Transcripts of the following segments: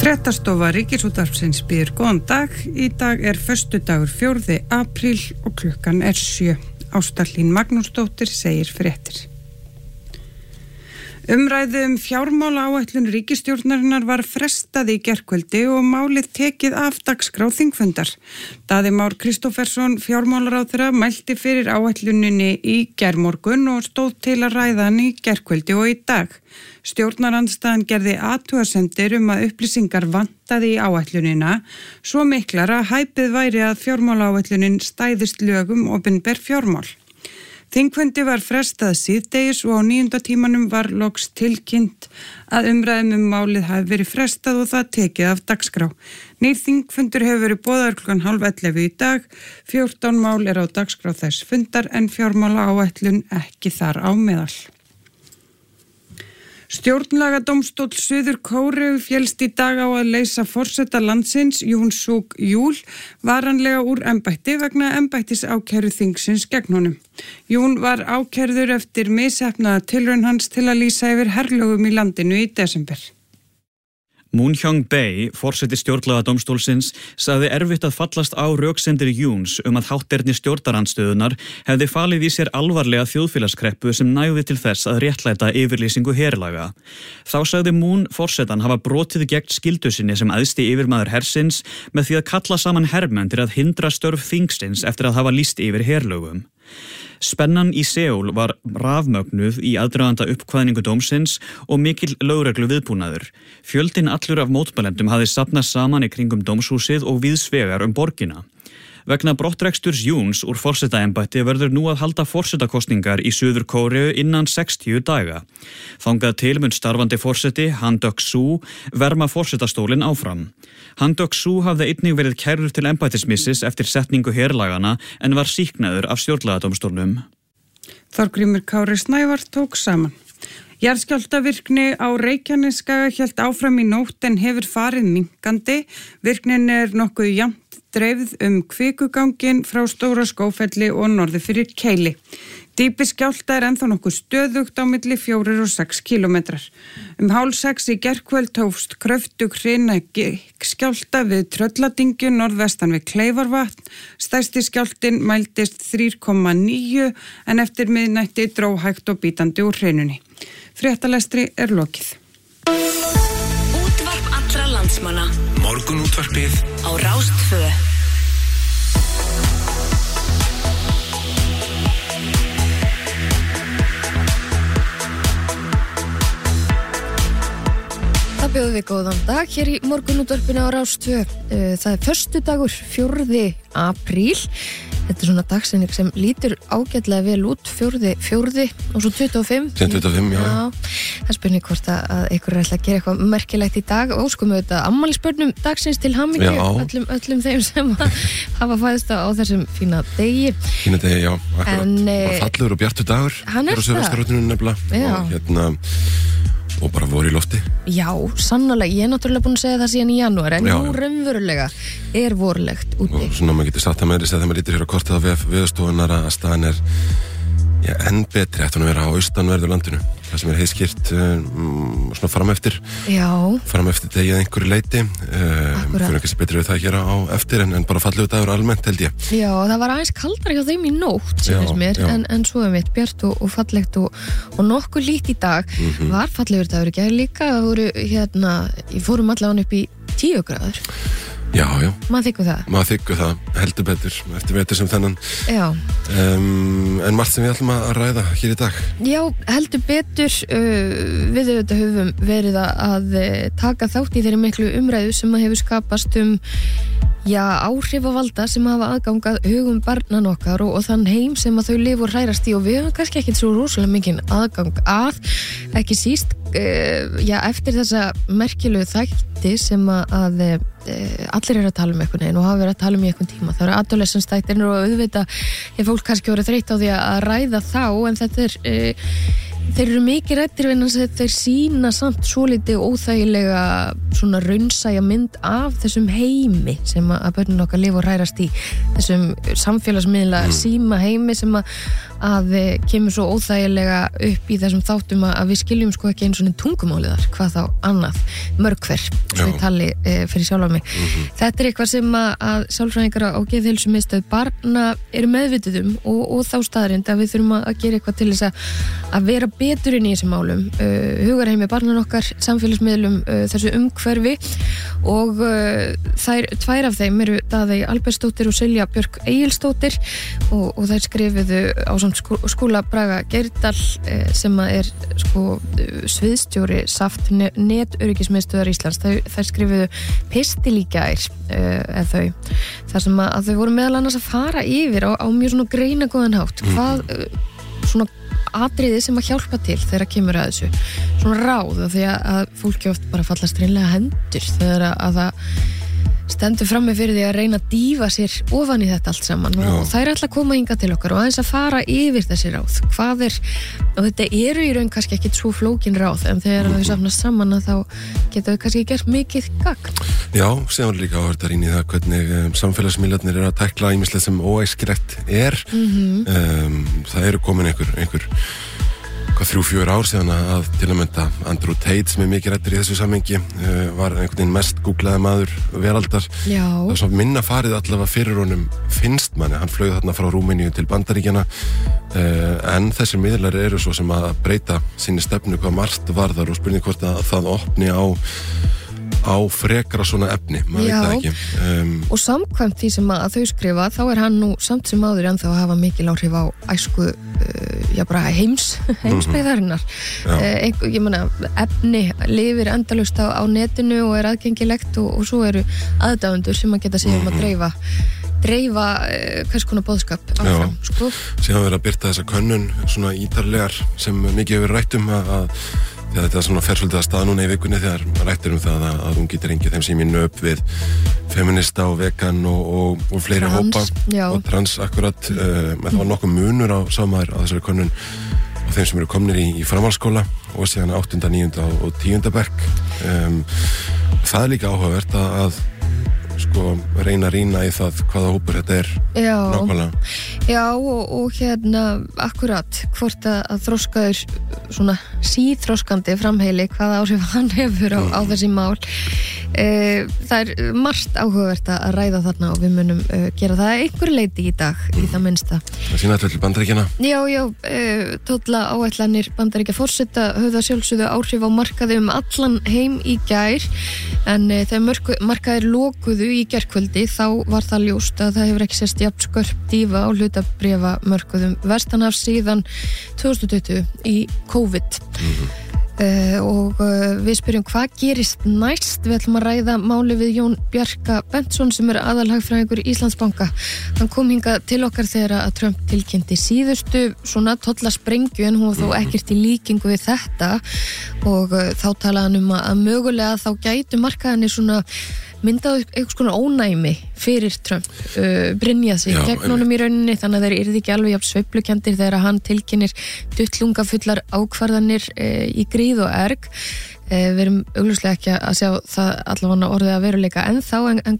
Fréttastofa Ríkisútvarpsins býður góðan dag. Í dag föstudagur 4. apríl og klukkan 7. Ásta Hlín Magnúsdóttir segir fréttir. Umræðu fjármálaáætlun ríkisstjórnarinnar var frestað í gærkvöldi og málið tekið af dagskrá þingfundar. Daði Már Kristófersson fjármálaráðherra mælti fyrir áætluninni í gærmorgun og stóð til að ræða hann í gærkvöldi og í dag. Stjórnarandstaðan gerði athugasemdir að upplýsingar vantaði í áætlunina, svo miklar að hæpið væri að fjármálaáætlunin stæðist lögum opinber fjármál. Þingfundi var frestað síðdegis og á 9. tímanum var loks tilkynnt að umræðum málið hafi verið frestað og það tekið af dagskrá. Nýr þingfundur hefur verið boðaður klukkan 10:30 í dag. 14 mál á dagskrá þess fundar en fjármálaáætlun ekki þar á meðal. Stjórnlagadómstóll Suður-Kóreu féllst í dag á að leysa forseta landsins Yoon Suk Yeol varanlega úr embætti vegna embættisákæru þingsins gegn honum. Yoon var ákærður eftir misheppnaða tilraun hans til að lýsa yfir herlögum í landinu í desember. Moon Hyung-bae, forseti stjórnlagadómstólsins, sagði erfitt að fallast á röksemdir Yoons að hátterni stjórnarandstöðunar hefði falið í sér alvarlega þjóðfélagskreppu sem nægði til þess að réttlæta yfirlýsingu herlaga. Þá sagði Moon forsetan hafa brotið gegn skyldu sinni sem æðsti yfirmaður hersins með því að kalla saman hermenn til að hindra störf þingsins eftir að hafa lýst yfir herlögum. Spennan í Seúl var rafmögnuð í aðdraganda uppkvaðningu dómsins og mikil lögreglu viðbúnaður. Fjöldinn allur af mótmælendum hafði safnað saman í kringum dómshúsið og víðsvegar borgina. Vegna brottreksturs Yoons úr forsetaembætti verður nú að halda forsetakosningar í Suður-Kóreu innan 60 daga. Þangað til mun starfandi forseti Han Duck-soo verma forsetastólinn áfram. Han Duck-soo hafði einnig verið kærður til embættismissis eftir setningu herlagana en var sýknaður af stjórnlagadómstólnum. Þorgrímur Kári Snævar tók saman. Jarðskjálftavirkni á Reykjanesskaga hélt áfram í nótt en hefur farið minnkandi. Virknin nokkuð jafnt dreifð kvikuganginn frá Stóra Skógfelli og norður fyrir Keili. Dýpi skjálfta ennþá nokkuð stöðugt á milli 4 og 6 kilometrar. 5:30 í gærkvöld hófst kröftug hrina skjálfta við Trölladingju norðvestan við Kleifarvatn. Stærsti skjálftinn mældist 3,9 en eftir miðnætti dró hægt og bítandi úr hrinunni. Fréttalestri lokið. Útvarp allra landsmanna. Morgunútvarpið á Rás 2. Það bjóðum við góðan dag hér í morgunútvarpinu á Rás 2. Það föstudagur 4. apríl. Þetta svona dagsetning sem lítur ágætlega vel út, 4. og svo 25. 25, já. Það spurning hvort að einhver ætla að gera eitthvað merkilegt í dag. Óskum við þetta afmælisbörnum dagsins til hamingju öllum þeim sem hafa fæðst á þessum fína degi. Fína degi, já. Bara fallegur og bjartur dagur. Hann það. Og og bara voru í lofti. Já, sannarlega. Ég náttúrulega búin að segja það síðan í janúar en nú raunverulega vorlegt úti. Og svona maður getur sagt að með þess að þegar maður lítur hér á kortið á veðurstofunar að staðan enn betri eftir að vera á austanverðu landinu. Það sem heiðskýrt svona frameftir. Já. Frameftir degið einhverju leiti. Fyrir ekki sem betri við það hér á eftir en bara fallegu dagur almennt held ég. Já, það var aðeins kaldara hjá þeim í nótt sem mér, en svo bjart og fallegt og nokkuð lít í dag. Var fallegur dagur ekki líka. Það voru, fórum allavega upp í 10 gráður. Já. Maður þykku það. Heldur betur, eftir vetur sem þennan. Já. En margt sem við ætlum að ræða hér í dag. Já, heldur betur. Við höfum verið að taka þátt í þeirri miklu umræðu sem hefur skapast áhrifavalda sem hafa aðgangað hugum barnan okkar og þann heim sem að þau lifa og hrærast í og við höfum kannski ekkert svo rosalega mikinn aðgang að, ekki síst eftir þessa merkilegu þætti sem að allir að tala einhvern veginn og hafa verið að tala í einhvern tíma. Það eru adolescence þættir og auðvitað fólk kannski verið þreytt á því að ræða þá en þetta þeir eru mikið ræddir vegna þess að þeir sýna samt svolítið óþægilega svona raunsæja mynd af þessum heimi sem að börnin okkar lifa og hrærast í þessum samfélagsmiðla síma heimi sem að að kemur svo óþægilega upp í þessum þáttum að við skiljum sko ekki einu svona tungumáliðar, hvað þá annað, mörg hver, svo ég tali fyrir sjálf á mig. Þetta eitthvað sem að sálfræðingar á geðheilsumiðstöð barna eru meðvituð og þá staðarind að við þurfum að gera eitthvað til þess að vera betur inn í þessum málum, hugarheimi barnan okkar, samfélagsmiðlum, þessu umhverfi og þær tvær af þeim eru Daðey Albertsdóttir og Silja Björk Egilsdóttir og þær skrifuðu á Skúla Braga Geirdal sem er sko sviðstjóri SAFT netöryggismiðstöðvar Íslands. Þær skrifuðu pistil í gær þar sem að þau voru meðal annars að fara yfir á mjög svona greinagóðan hátt hvað svona atriði sem að hjálpa til þegar kemur að þessu svona ráð því að fólki oft bara fallast hreinlega hendur þegar að það stendur frammi fyrir því að reyna að dýfa sér ofan í þetta allt saman og það er alltaf að koma hingað til okkar og aðeins að fara yfir þessi ráð hvað og þetta eru í raun kannski ekki svo flókin ráð en þegar þau safnast saman að þá geta þau kannski gert mikið gagn. Já, séðan líka áhört að rýna í það hvernig samfélagsmiðlarnir eru að tækla ýmislegt sem óæskilegt er það eru komin einhver 3-4 ár síðan að til að mynda Andrew Tate sem mikið ræddur í þessu samhengi var einhvern veginn mest googlaði maður veraldar. Það er svona minna farið allavega fyrir honum finnst manni, hann flög þarna frá Rúmeníu til Bandaríkjanna en þessir miðlar eru svo sem að breyta sinni stefnu hvað margt varðar og spurning hvort að það opni á frekara svona efni, maður veit það ekki. Og samkvæmt því sem að þau skrifa, þá er hann nú samt sem áður ennþá að hafa mikil áhrif á æsku, bara heimsbyggðarinnar. Ég meina, efni lifir endalaust á netinu og er aðgengilegt og svo eru aðdáendur sem að geta sig að dreifa hvers konar boðskap áfram, sko. Síðan verið að birta þessa könnun svona ítarlegar sem mikið hefur rætt að þegar þetta svona fer svolítið að staða núna í vikunni þegar rættir það að hún getur engið þeim sem í nöp við feminista og vegan og fleiri hópa og trans akkurat með það var nokkuð munur á samar á þessari könnun og þeim sem eru komnir í framhaldsskóla og síðan 8., 9. og 10. bekk það er líka áhugavert að sko reyna að rýna í það hvaða hópur þetta er nákvæmlega. Já og hérna akkurat hvort að þroskaður svona síþroskandi framheili hvaða áhrif hann hefur á þessi mál. Það er margt áhugavert að ræða þarna og við munum gera það einhver leiti í dag í það minnsta. Það sína þetta til Bandaríkjanna? Já, tólla áætlanir Bandaríkja forseta höfða sjálfsögðu áhrif á markaði allan heim í gær en þegar markaðir lokuðu í gærkvöldi þá var það ljóst að það hefur ekki sést jafn skörp dýfa á hlutabréfa mörkuðum vestanhafs síðan 2020 í COVID. Og við spyrjum hvað gerist næst. Við ætlum að ræða máli við Jón Bjarka Bentsson sem er aðalhagfræðingur Íslandsbanka. Hann kom hingað til okkar þegar að Trump tilkynnti síðustu svona tollasprengju en hún var þó ekkert í líkingu við þetta og þá talaði hann að mögulega þá gætu markaðinni svona myndaðu eitthvað svona ónæmi fyrir Trump brynjað sig gegn honum í rauninni þannig að þeir yrði ekki alveg jafn sveiflukenndir þegar hann tilkynnir duttlungafullar ákvarðanir í gríð og erg. Við erum augljóslega ekki að sjá það allavega orðið að veruleika ennþá en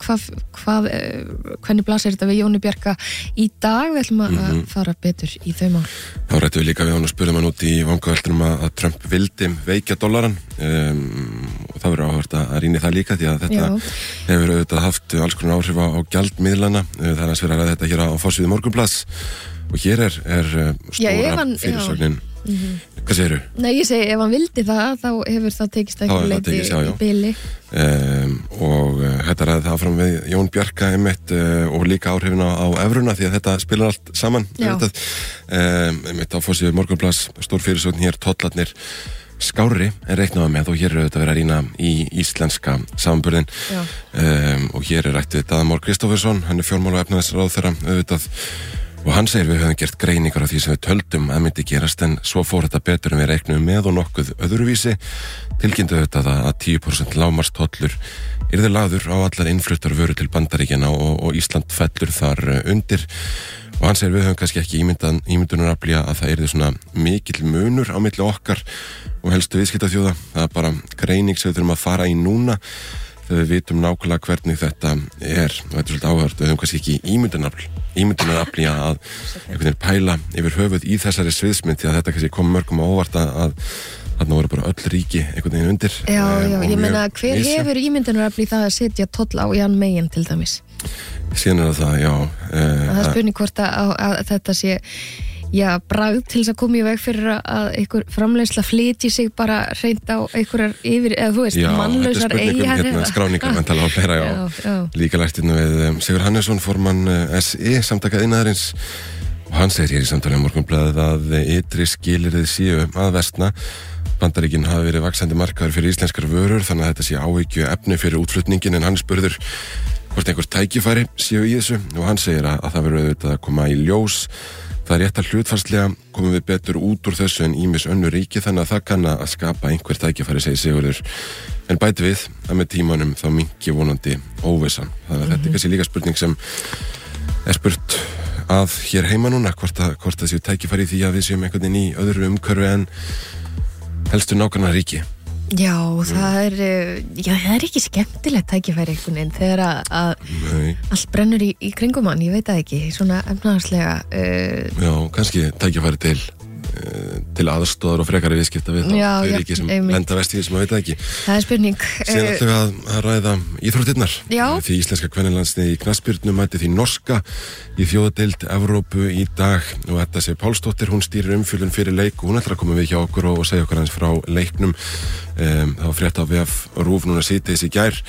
hvernig blasir þetta við Jóni Bjarka í dag? Við ætlum að fara betur í þau mál. Þá rættum við líka við hann og spurðum hann út í vangaveltunum að Trump vildi veikja dollaran og það verður áhört að rýna það líka því að þetta hefur auðvitað haft alls konar áhrif á gjaldmiðlana. Það er að vera að þetta hér á forsíðu Morgunblaðs og hér er stóra fyrirsögnin. Hvað segirðu? Nei, ég segi ef hann vildi það þá hefur það tekist eitthvað leiti í bili og þetta ræði það fram við Jón Bjarka einmitt og líka áhrifin á evruna því að þetta spilar allt saman einmitt á forsíðu Morgunblaðs stór fyrirsögn hér tollarnir skárri en reiknaða með og hér eru þetta verið að rýna í íslenska samanburðin og hér er rætt við Daða Már Kristófersson, hann er fjármála- og efnahagsráðherra auðvitað og hann segir við höfum gert greiningar á því sem við töldum að myndi gerast en svo fór þetta betur en við reiknum með og nokkuð öðruvísi tilkynntu þetta að 10% lágmarkstollur yrði lagður á allar innfluttar vöru til Bandaríkjanna og Ísland fellur þar undir og hann segir við höfum kannski ekki ímyndunaraflja að það yrði svona mikill munur á milli okkar og helstu viðskiptaþjóða það er bara greining sem við þurfum að fara í núna þegar við vitum nákvæmlega hvernig þetta er, og þetta svolítið áhört, við höfum kannski ekki ímyndunarafl í að einhvern veginn pæla yfir höfuð í þessari sviðsmynd, því að þetta kannski kom mörgum á óvart að þarna voru bara öll ríki einhvern veginn undir. Já, ég meina, hver hefur ímyndunarafl í það að setja toll á Jan Mayen til dæmis? Síðan það, já. Það spurning hvort að þetta sé bragð til þess að koma í veg fyrir að einhver framleiðsla flytji sig bara hreint á einhverjar yfir, eða þú veist, mannlausar eigar. Já, skráningar mentala á fleira, já. Líka lært við Sigur Hannesson, formann SI, samtaka iðnaðarins, og hann segir hér í samtali á Morgunblaðið að ytri skilyrðið séu að versna. Bandaríkin hafi verið vaxandi markaður fyrir íslenskar vörur, þannig að þetta sé áhyggju efni fyrir útflutningin, en hann spurður hvort einhver tækifæri séu í þessu, og hann segir að það verður auðvitað að koma í ljós. Það er rétt að hlutfarslega komum við betur út úr þessu en ýmis önnur ríki, þannig að það kann að skapa einhver tækifæri, segir Sigurður. En bæti við að með tímanum þá minnki vonandi óvissan. Þannig að þetta er kannski líka spurning sem er spurt að hér heima núna, hvort það séu tækifæri í því að við séum einhvern veginn í öðru umhverfi en helstu nágranna ríki. Já, það er ekki skemmtilegt tækifæri einhvern veginn þegar að allt brennur í kringum hann, ég veit það ekki, svona efnahagslega. Já, kannski tækifæri til aðstoðar og frekari viðskipta við það ríki sem lenda vest í því sem maður veit það ekki. Það er spurning. Síðan ætlum við að ræða íþróttirnar. Því íslenska kvennalandsliðið í knattspyrnu mætti því norska í þjóðadeild Evrópu í dag, og þetta sé Pálsdóttir, hún stýrir umfjöllun fyrir leik og hún ætlar að koma við hjá okkur og segja okkur hans frá leiknum. Það var frétt á VF RÚV núna síðdegis í gær.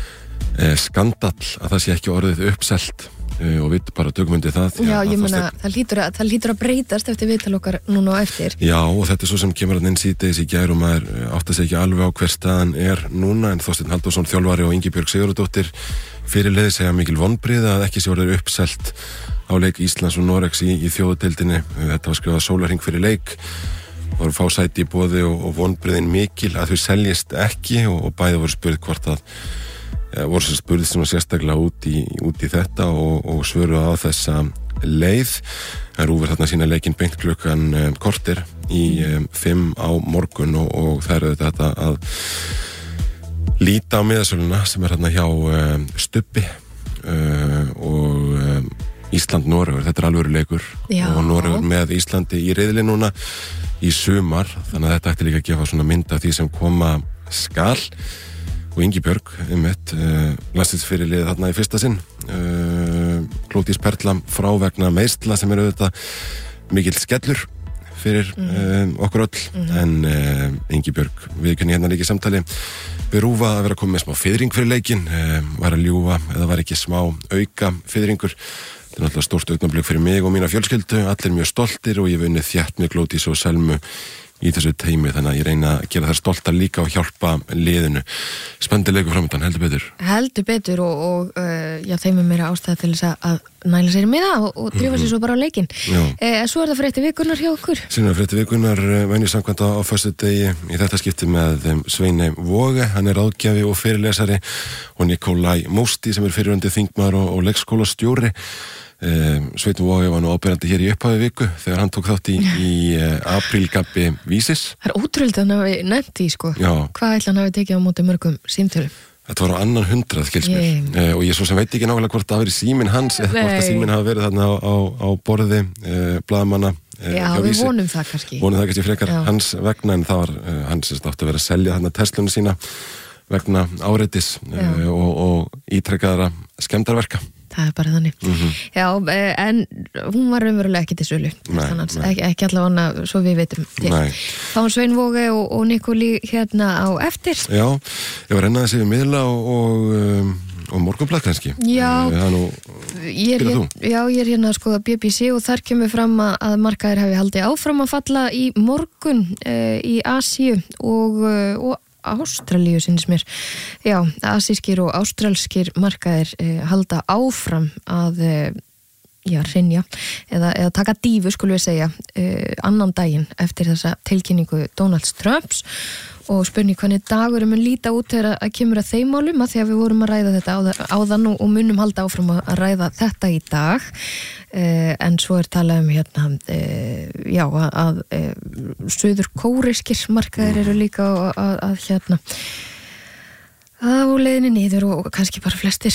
Skandall að það sé ekki orðið uppselt, og við bara tökum undir það. Já, ég meina, það lítur að breytast eftir viðtal okkar núna og eftir. Já, og þetta er svo sem kemur inn síðdegis í gær og maður átti sig ekki alveg á hver staðan er núna, en Þorsteinn Halldórsson þjálfari og Ingibjörg Sigurðardóttir fyrirliði segja mikil vonbrigði að ekki sé orðið uppselt á leik Íslands og Noregs í þjóðadeildinni. Þetta var skrifað sólarhring fyrir leik, voru fá sæti í boði og vonbrigðin mikil að þau seljist ekki, og bæði voru spurð hvort að voru sem spurði sem sérstaklega út í þetta og svöru á þessa leið. RÚV þarna sína leikinn beint klukkan korter í 5 á morgun, og það er þetta að líta á miðasöluna sem er þarna hjá Stubbi og Ísland-Noregur. Þetta er alvöru leikur. Og Noregur með Íslandi í riðli núna í sumar, þannig að þetta ætti líka að gefa svona mynd af því sem koma skal. Og Ingibjörg, landsliðsfyrirliðið þarna í fyrsta sinn, Glódís Perla frá vegna meiðsla sem eru auðvitað mikill skellur fyrir okkur öll, en Ingibjörg, við kunni hérna líka í samtali við RÚV að vera að koma með smá fiðring fyrir leikinn, var að ljúga eða var ekki smá auka fiðringur. Þetta er náttúrulega stórt augnablik fyrir mig og mína fjölskyldu, allir mjög stoltir, og ég vunnið þétt með Glódís og Selmu í þessu teimi, þannig að ég reyna að gera það stoltar líka og hjálpa liðinu. Spennandi leikur framöndan, heldur betur. Heldur betur, og þeim er meira ástæða til þess að næla sér með það og drífa sér svo bara á leikinn. Svo er það frétti vikunar hjá okkur. Síðan frétti vikunar venju samkvæmt á föstudegi í þetta skipti með Sveini Voge, hann er ráðgjafi og fyrirlesari, og Nikolaj Mósti sem er fyrirverandi þingmaður og leikskólastjóri. Sveinn Voge var nú áberandi hér í upphafi viku þegar hann tók þátt í aprílgabbi Vísis. Það er ótrúlega að hann hafi nefnt því, sko. Hvað ætla hann hafi tekið á móti mörgum símtölum? Þetta var á 200, skils mér. Og ég svo sem veit ekki nákvæmlega hvort það hafi verið síminn hans eða hvort að síminn hafi verið þarna á borði blaðamanna. Já, við vonum það kannski. Vonum það kannski frekar hans vegna, en það var hans átti að vera að selja þarna Teslunni sína vegna áreitis og ítrekkaðara skemmdarverka. Það er bara þannig. Já, en hún var raunverulega ekki til sölu. Ekki allavega svo við veitum til. Þá var Sveinn Voge og Nikoli hérna á eftir. Já, ég var ennaðið sér við miðla og Morgunblað kannski. Já, ég er hérna að skoða BBC og þar kemur fram að markaðir hafi haldið áfram að falla í morgun í Asíu og Ástralíu, syns mér. Já, asískir og ástralskir markaðir halda áfram að hrynja eða taka dífu, skulum við segja, annan daginn eftir þessa tilkynningu Donalds Trumps, og spurning hvernig dagur mun líta út þegar að kemur að þeim málum, að því að við vorum að ræða þetta áðan og munum halda áfram að ræða þetta í dag. En svo er talað um hérna að suður kóriskir markaðir eru líka að á leiðinni niður og kannski bara flestir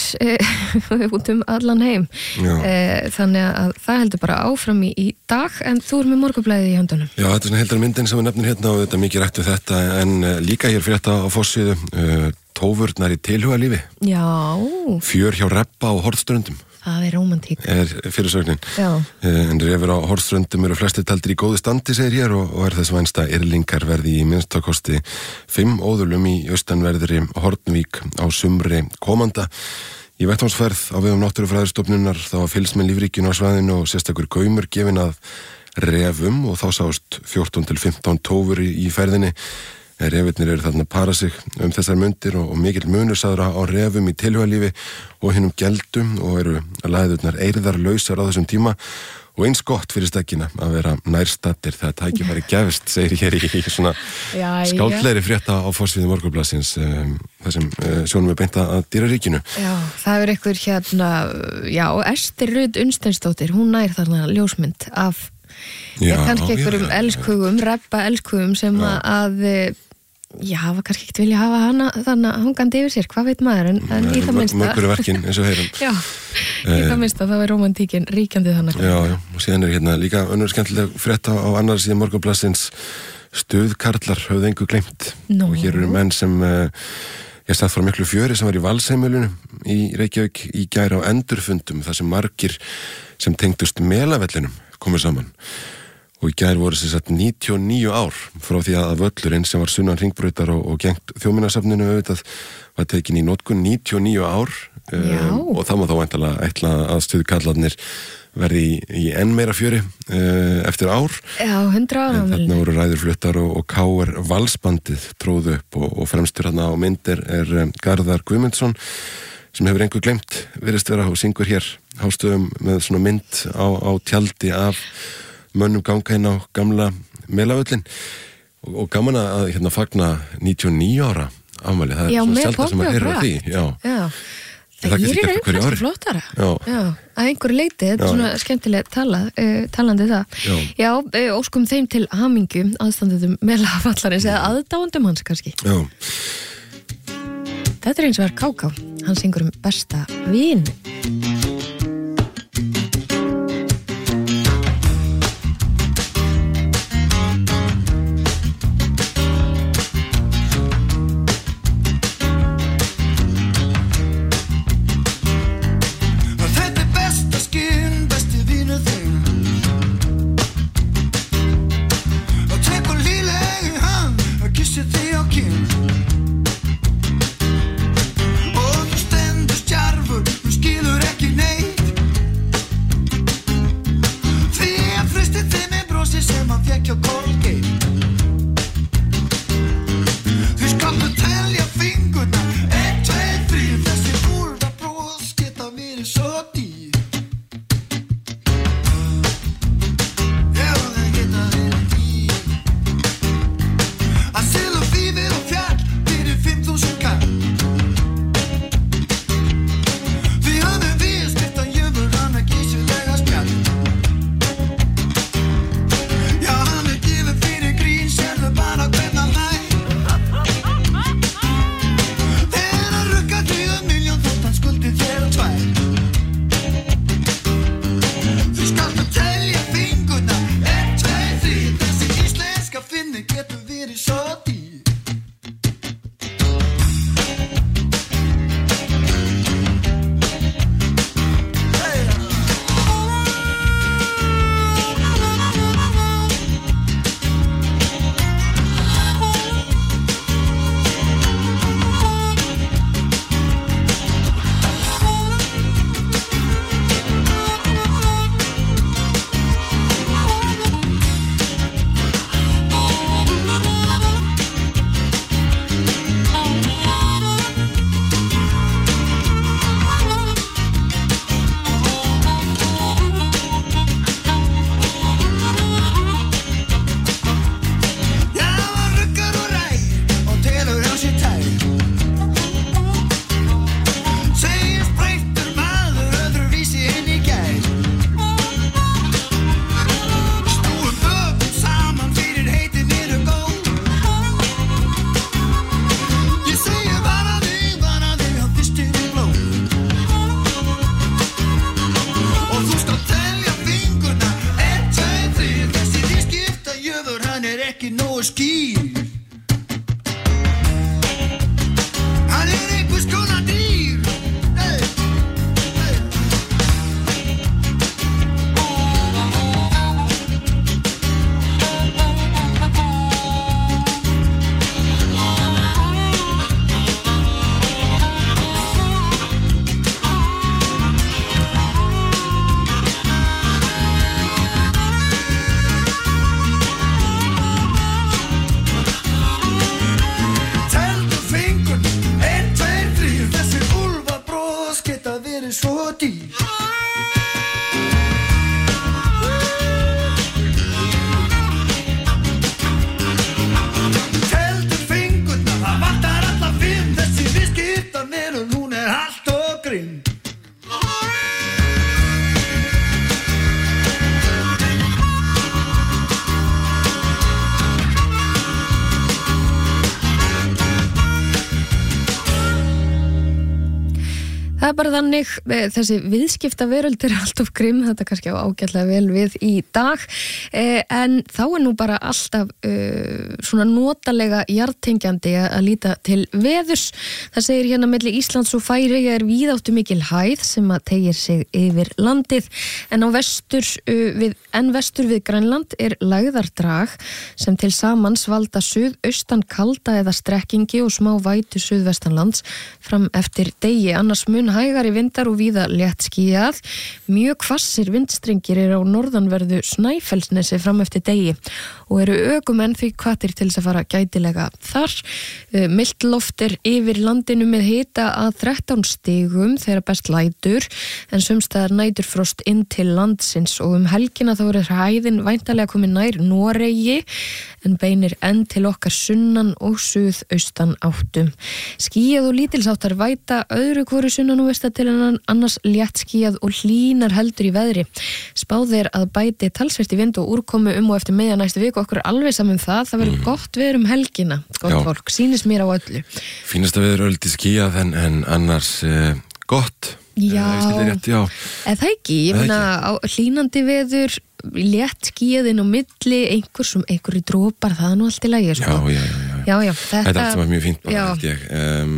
út allan heim. Þannig að það heldur bara áfram í dag, en þú með Morgunblaðið í höndunum. Já, þetta svona heldar myndin sem við nefnum hérna og þetta mikið rætt þetta, en líka hér frétta á forsíðu, tófurnar í tilhugalífi. Já. Fjör hjá Rebba og Hornströndum. Það romantík. Fyrirsögnin. Já. En refur á Hornströndum eru flestir taldir í góðu standi, segir hér, og þess vænst að yrlingar verði í minnstakosti 5 óðulum í austanverðri Hornvík á sumri komanda. Í vettvánsferð á vegum Náttúrufræðistofnunar þá var fylgst með lífríkinu á svæðinu og sérstakur gaumur gefinn að refum og þá sást 14 til 15 tófur í ferðinni. Refirnir eru þarna að para sig þessar mundir og mikill munur sagður á refum í tilhugalífi og hinum geldum og eru læðurnar eirðarlausar á þessum tíma og eins gott fyrir stekkina að vera nærstattir þegar tækifæri gefst, segir hér í svona skáldlegri frétta á forsíðu Morgunblaðsins þar sem sjónum við beint að dýraríkinu. Já, það ykkur hérna, Ester Rut Unnsteinsdóttir, hún nær þarna ljósmynd af kannski einhverjum elskugum, Rebba elskugum sem að hafa kannski ekkert vilja hafa hana þannig að hangandi yfir sér, hvað veit maður, en í það minnsta mörgur verkin eins og heyrum. Já, í það minnsta það romantíkin ríkjandi þannig. Já, og síðan hérna líka önnur skemmtileg frétta á annar síðan Morgunblaðsins, stuðkarlar höfðu engu gleymt og hér eru menn sem ég stað frá miklu fjöri sem var í Valsheimilinu í Reykjavík í gær á endurfundum þar sem margir sem tengdust Melavellinum komið saman og í gær voru sem sagt 99 ár frá því að völlurinn sem var sunnan hringbrautar og gengt Þjóðminjasafninu auðvitað var tekin í notkun 99 ár og það má þá væntanlega ætla að stuðkallarnir verði í enn meira fjöri eftir ár. Já, 100 ára. En þarna voru ræðurfluttar og KR Valsbandið tróðu upp og fremstur þarna á myndir Garðar Guðmundsson sem hefur engu gleymt virðist vera og syngur hér hástöðum með svona mynd á tjaldi af mönnum ganga inn á gamla Melavöllin og gaman að hérna fagna 99 ára afmæli, það svona sjaldar sem að heyra á því. Já. Það er kannski flottara. Já, að einhverju leiti, þetta er svona skemmtileg talandi það. Já, óskum þeim til hamingju aðstandendum Melavöllarins eða aðdáendum hans kannski. Já. Þetta er eins og Káká, hann syngur besta vin. dýr. Teldu fingurna, það vantar alla 5. Þessi viðskiptavinur, hún allt og grimm. Það bara þannig, þessi viðskiptaveröld alltaf grimm, þetta kannski á ágætlega vel við í dag, en þá nú bara alltaf svona notalega jarðtengjandi að líta til veðurs. Það segir hérna milli Íslands og Færeyja víðáttu mikil hæð sem að teygir sig yfir landið, en vestur við Grænland lægðardrag sem til samans valda suðaustan kalda eða strekkingi og smá vætu suðvestanlands fram eftir degi, annars mun hægari vindar og víða létt skýjað. Mjög hvassir vindstrengir á norðanverðu Snæfellsnesi fram eftir degi og ökumenn því hvattir til þess að fara gætilega þar. Milt loft yfir landinu með hita að 13 stigum þegar best lætur, en sumstaðar næturfrost inn til landsins og helgina þá hæðin væntanlega komin nær Noregi en beinir enn til okkar sunnan og suðaustan áttum. Skýjað og lítilsháttar væta öðru hvoru sunnan og vestan til annars létt skýjað og hlýnar heldur í veðri. Spáð að bæti talsvert í vind og úrkomu og eftir miðja næstu viku, okkur alveg saman það verður gott veður helgina, gott fólk, sýnist mér á öllu. Fínasta veður öldi skýjað en annars gott. Já, rétt, já. Eða það ekki, ég meina hlýnandi veður, létt skýjaðinn og milli, einhverjir drópar, það nú allt í lagi, sko. Já, þetta er allt sem mjög fínt bara, held ég.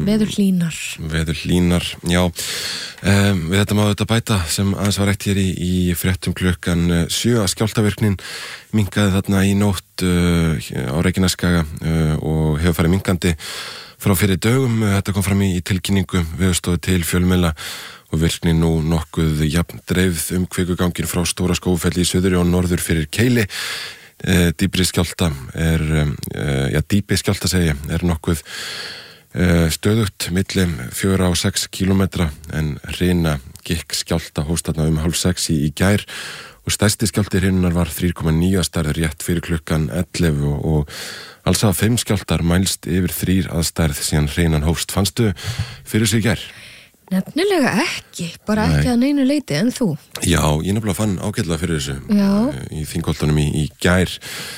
Veður hlýnar, já. Við þetta má þetta bæta sem aðeins var rætt hér í fréttum klukkan 7 að skjálftavirknin minnkaði þarna í nótt á Reykjaneskaga og hefur farið minnkandi frá fyrir dögum. Þetta kom fram í tilkynningu Veðurstofu til fjölmiðla og virknin nú nokkuð jafn dreifð kvikuganginum frá Stóra Skógfelli í suðri og norður fyrir Keili. Dýpi skjálfta nokkuð stöðugt milli 4 og 6 kilometra en hrina gikk skjálfta hófst þarna 5:30 í gær og stærsti skjálfti hrinunar var 3,9 að stærð rétt fyrir klukkan 11 og alls hafa 5 skjálftar mælst yfir 3 að stærð síðan hrinan hófst. Fannstu fyrir sig í gær? Nefnilega ekki, bara ekki að neinu leiti, en þú? Já, ég nefnilega fann ágætlega fyrir þessu í Þingholtunum í gær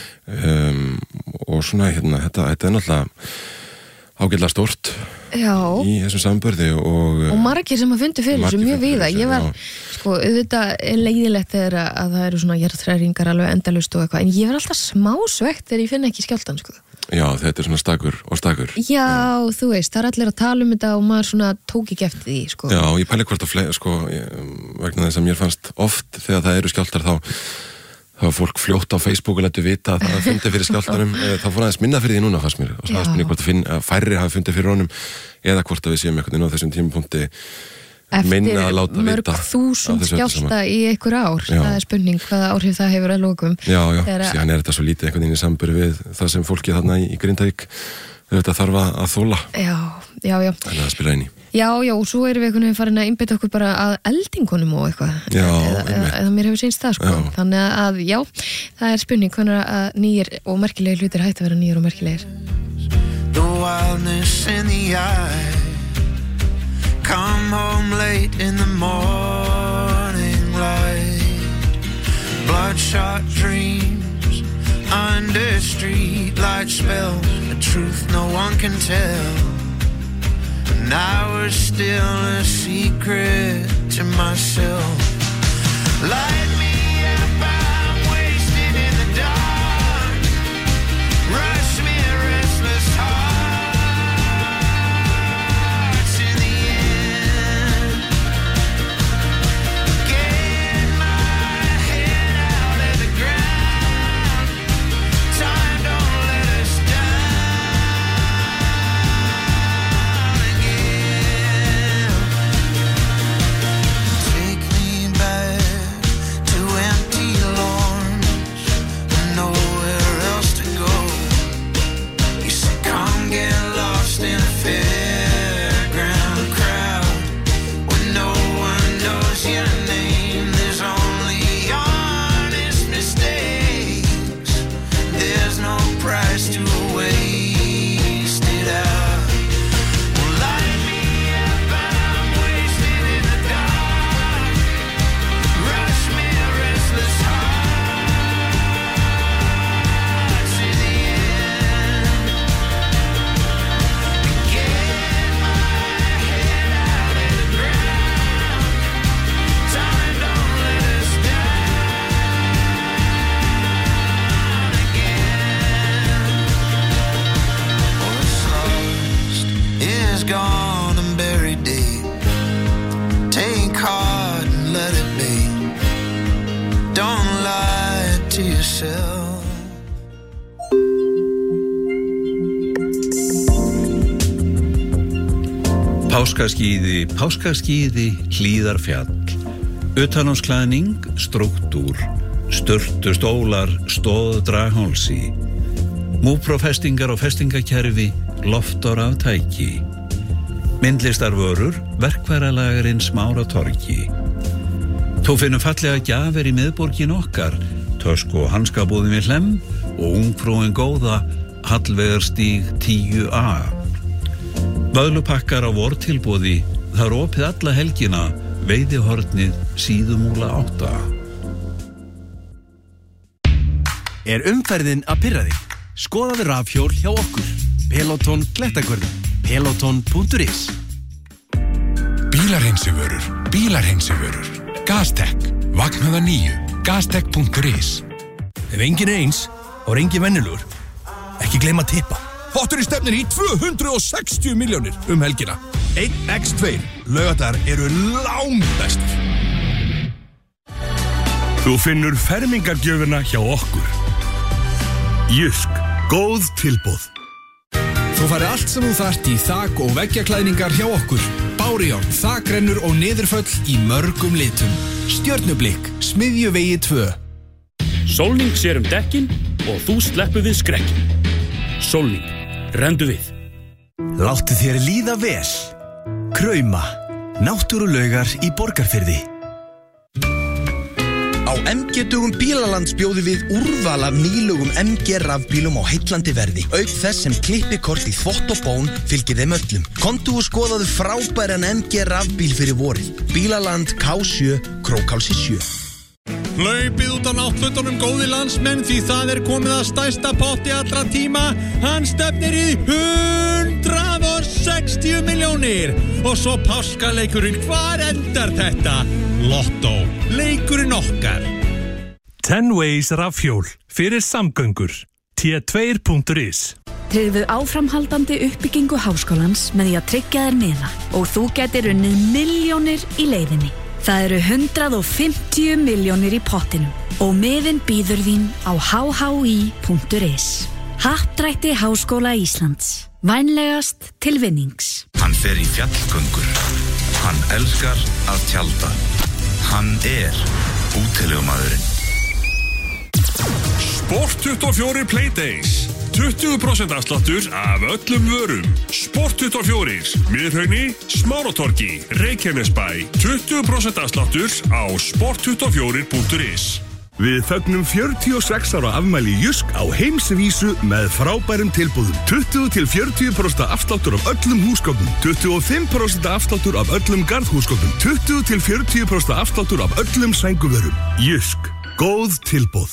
og svona þetta er náttúrulega ágætlega stórt í þessum samanburði og margir sem að fundi fyrir þessu mjög víða. Ég var, auðvitað leiðilegt þegar að það eru svona jarðhræringar alveg endalaust og eitthvað, en ég var alltaf smá svekkt þegar ég finn ekki skjálftan, Já, þetta er svona stakur og stakur. Já, þú veist, það er allir að tala þetta og maður svona tók ekki eftir því, Já, ég pæli hvort vegna þess að mér fannst oft þegar það eru skjálftar þá fólk fljótt á Facebook og lættu vita að það fundi fyrir skjálftarum. Það fór aðeins minna fyrir því núna, fannst mér. Og það spurning hvort færri hafi fundið fyrir honum eða hvort að við séum einhvern veginn á þessum tímapunkti minna að láta vita. Eftir mörg þúsund skjálfta í einhver ár. Það er spurning hvaða áhrif það hefur að lokum. Já, síðan þetta svo lítið einhvern veginn í samböru við það sem fólki þarna í Grindavík þetta þarf að þóla. Já. Þannig að það spila inn í. Já, og svo erum við einhvern veginn farin að einbeita okkur bara að eldingunum og eitthvað. Eða mér hefur sýnst það, Þannig að, það er spurning hvernig að nýjir og merkilegir hlutir hætti að vera nýjir og merkilegir. The wildness in the eye Come home late in the morning light Bloodshot dreams under streetlight spells A truth no one can tell And I was still a secret to myself Light me up, I'm wasted in the dark Rush me a restless heart In the end Get my head out of the ground Time don't let us down again Take me back myself. Páskaskíði, Hlíðarfjall, utanásklæðning, struktúr, sturtu stólar, stóð Draghálsi, múprofestingar og festingakerfi, loftor af tæki, myndlistarvörur, verkfæralagarinn Smáratorgi. Þú finnur fallega gjafir í miðborgin okkar, tösku og hanskabúðin við Hlemm og ungfrúin góða, Hallveigarstíg 10A. Vöðlupakkar á vortilboði, það opið alla helgina, Veiðihornið, Síðumúla 8. Umferðin að pirra þig? Skoðaðu rafhjól hjá okkur. Peloton Klettagörðin. Peloton.is. Bílarheilsuvörur. Gastek. Vaknaða 9. Gastek.is. Ef engin eins, þá engin venjulegur. Ekki gleyma að tippa. Pottur í stefnir í 260 milljónir helgina. 1x2. Laugardagar eru langbestir. Þú finnur fermingargjöfina hjá okkur. Jysk. Góð tilboð. Þú færði allt sem þú þarft í þak- og veggjaklæðningar hjá okkur. Bárujárn, þakrennur og niðurföll í mörgum litum. Stjörnublikk, Smiðjuvegi 2. Sólning sér dekkin og þú sleppur við skrekkin. Sólning, rendu við. Láttu þér líða vel. Krauma, náttúrulaugar í Borgarfirði. Á MG-dögum Bílalands bjóðum við úrval af nýlegum MG rafbílum á heillandi verði. Auk þess sem klippikort í þvott og bón fylgir þeim öllum. Komdu og skoðaðu frábæran MG rafbíl fyrir vorið. Bílaland K7, Krókhálsi 7. Hlaupið út á náttfötunum góði landsmenn því það komið að stærsta potti allra tíma. Hann stefnir í 160 milljónir. Og svo páskaleikurinn, hvar endar þetta? Lotto, leikurinn okkar. 10 Ways rafhjól fyrir samgöngur. T2.is. Tryggðu áframhaldandi uppbyggingu háskólans með því að tryggja þér miða og þú getur unnið milljónir í leiðinni. Það eru 150 milljónir í pottinum og miðinn býður þín á hhi.is. Happdrætti Háskóla Íslands. Vænlegast til vinnings. Hann fer í fjallgöngur. Hann elskar að tjalda. Hann útilegumaðurinn. Sport 24 Playdays. 20% afsláttur af öllum vörum. Sport 24, Miðhrauni, Smáratorgi, Reykjanesbæ. 20% afsláttur á sport24.is. Við fögnum 46 ára afmæli Jysk á heimsvísu með frábærum tilboðum. 20-40% afsláttur af öllum húsgögnum. 25% afsláttur af öllum garðhúsgögnum. 20-40% afsláttur af öllum sænguvörum. Jysk. Góð tilboð.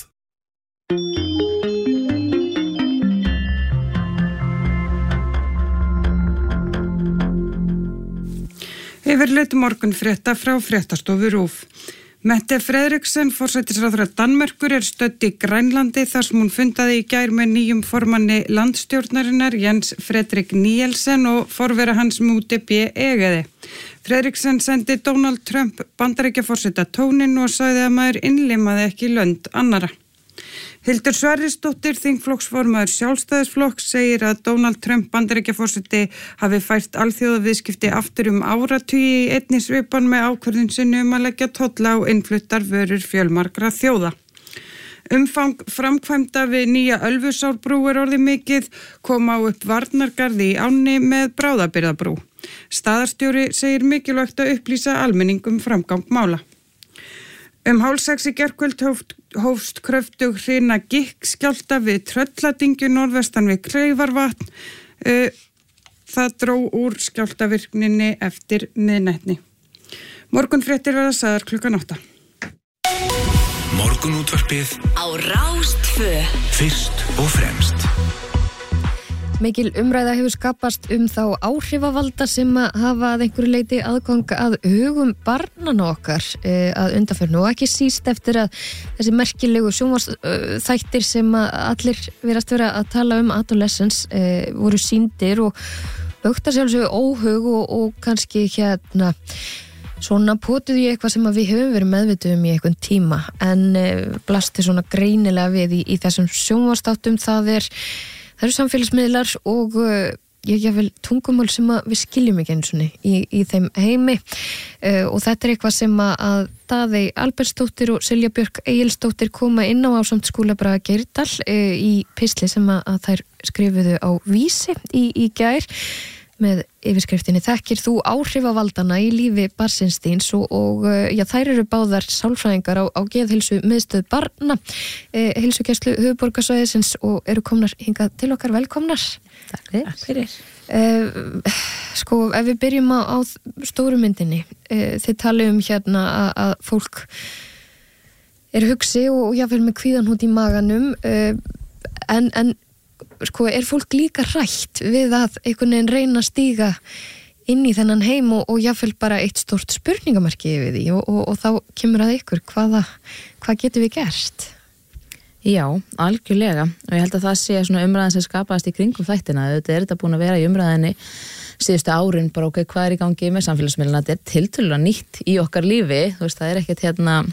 Yfirleitt morgunfrétta frá fréttastofu RÚV. Mette Frederiksen, forsætisráðherra Danmerkur, stödd í Grænlandi þar sem hún fundaði í gær með nýjum formanni landstjórnarinnar Jens Fredrik Nielsen og forvera hans Múti B. Egeði. Frederiksen sendi Donald Trump Bandaríkjaforseta tóninn og sagði að maður innlimaði ekki lönd annara. Hildur Sverrisdóttir, þingflokksformaður Sjálfstæðisflokks, segir að Donald Trump Bandaríkjaforseti hafi fært alþjóðaviðskipti aftur áratugi í einni svipan með ákvörðun sinni að leggja tolla á innfluttar vörur fjölmargra þjóða. Umfang framkvæmda við nýja Ölfusárbrú orðið mikið, kom á upp varnargarði í ánni með bráðabirgðabrú. Staðarstjóri segir mikilvægt að upplýsa almenning framgang mála. 5:30 í gærkvöld hófst kröftug hrina gikkskjálfta við Trölladingju norðvestan við Kleifarvatn. Það dró úr skjálftavirkninni eftir miðnætti. Morgunfréttir verða sagðar klukkan 8. Morgunútvarpið á Rás 2. Fyrst og fremst. Mikil umræða hefur skapast þá áhrifavalda sem hafa að einhverju leyti aðgang að hugum barnanna okkar að undanförnu og ekki síst eftir að þessi merkilegu sjónvarpsþættir sem allir virðast vera að tala adolescence voru sýndir og aukta sjálfsögðu óhug og kannski svona potuð í eitthvað sem að við höfum verið meðvituð í einhvern tíma en blasti svona greinilega við í þessum sjónvarpsþáttum það eru samfélagsmiðlar og ég vil tungumál sem að við skiljum ekki eins og í þeim heimi og þetta eitthvað sem að Daðey Albertsdóttir og Silja Björk Egilsdóttir koma inn á ásamt Skúla Braga Geirdal í pistli sem að þær skrifuðu á Vísi í gær með yfirskriftinni Þekkir þú áhrifavaldana í lífi barnsins þíns og þær eru báðar sálfræðingar á geðheilsu miðstöð barna heilsugæslu höfuðborgarsvæðisins og eru komnar hingað til okkar velkomnar. Takk fyrir. Sko, ef við byrjum á stóru myndinni þið talið hérna að fólk er hugsi og jáfnvel með kvíðanhút í maganum en sko, er fólk líka hrætt við að einhvern veginn reyna að stíga inn í þennan heim og jáfnvel bara eitt stórt spurningamarki yfir því og þá kemur að ykkur hvað getum við gert? Já, algjörlega og ég held að það sé svona umræðan sem skapaðist í kringum þættina, þetta búin að vera í umræðinni síðustu árin, bara ok, hvað í gangi með samfélagsmiðlana, þetta tiltölulega nýtt í okkar lífi, þú veist, það ekkert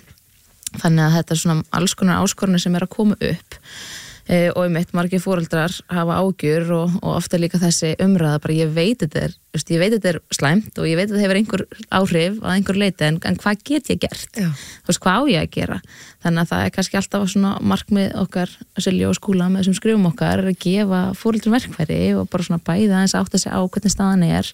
þannig að þetta svona alls konar áskorunir sem að koma upp og margir foreldrar hafa ágjur og ofta líka þessi umræða bara ég veit þetta er slæmt og ég veit að það hefur einhver áhrif að einhver leiti en hvað get ég gert? Þú veist, hvað á ég að gera? Þannig að það kannski alltaf svona markmið okkar Silja og Skúla með þessum skrifum okkar að gefa foreldrum verkfæri og bara svona bæða aðeins átta sig á hvernig staðan er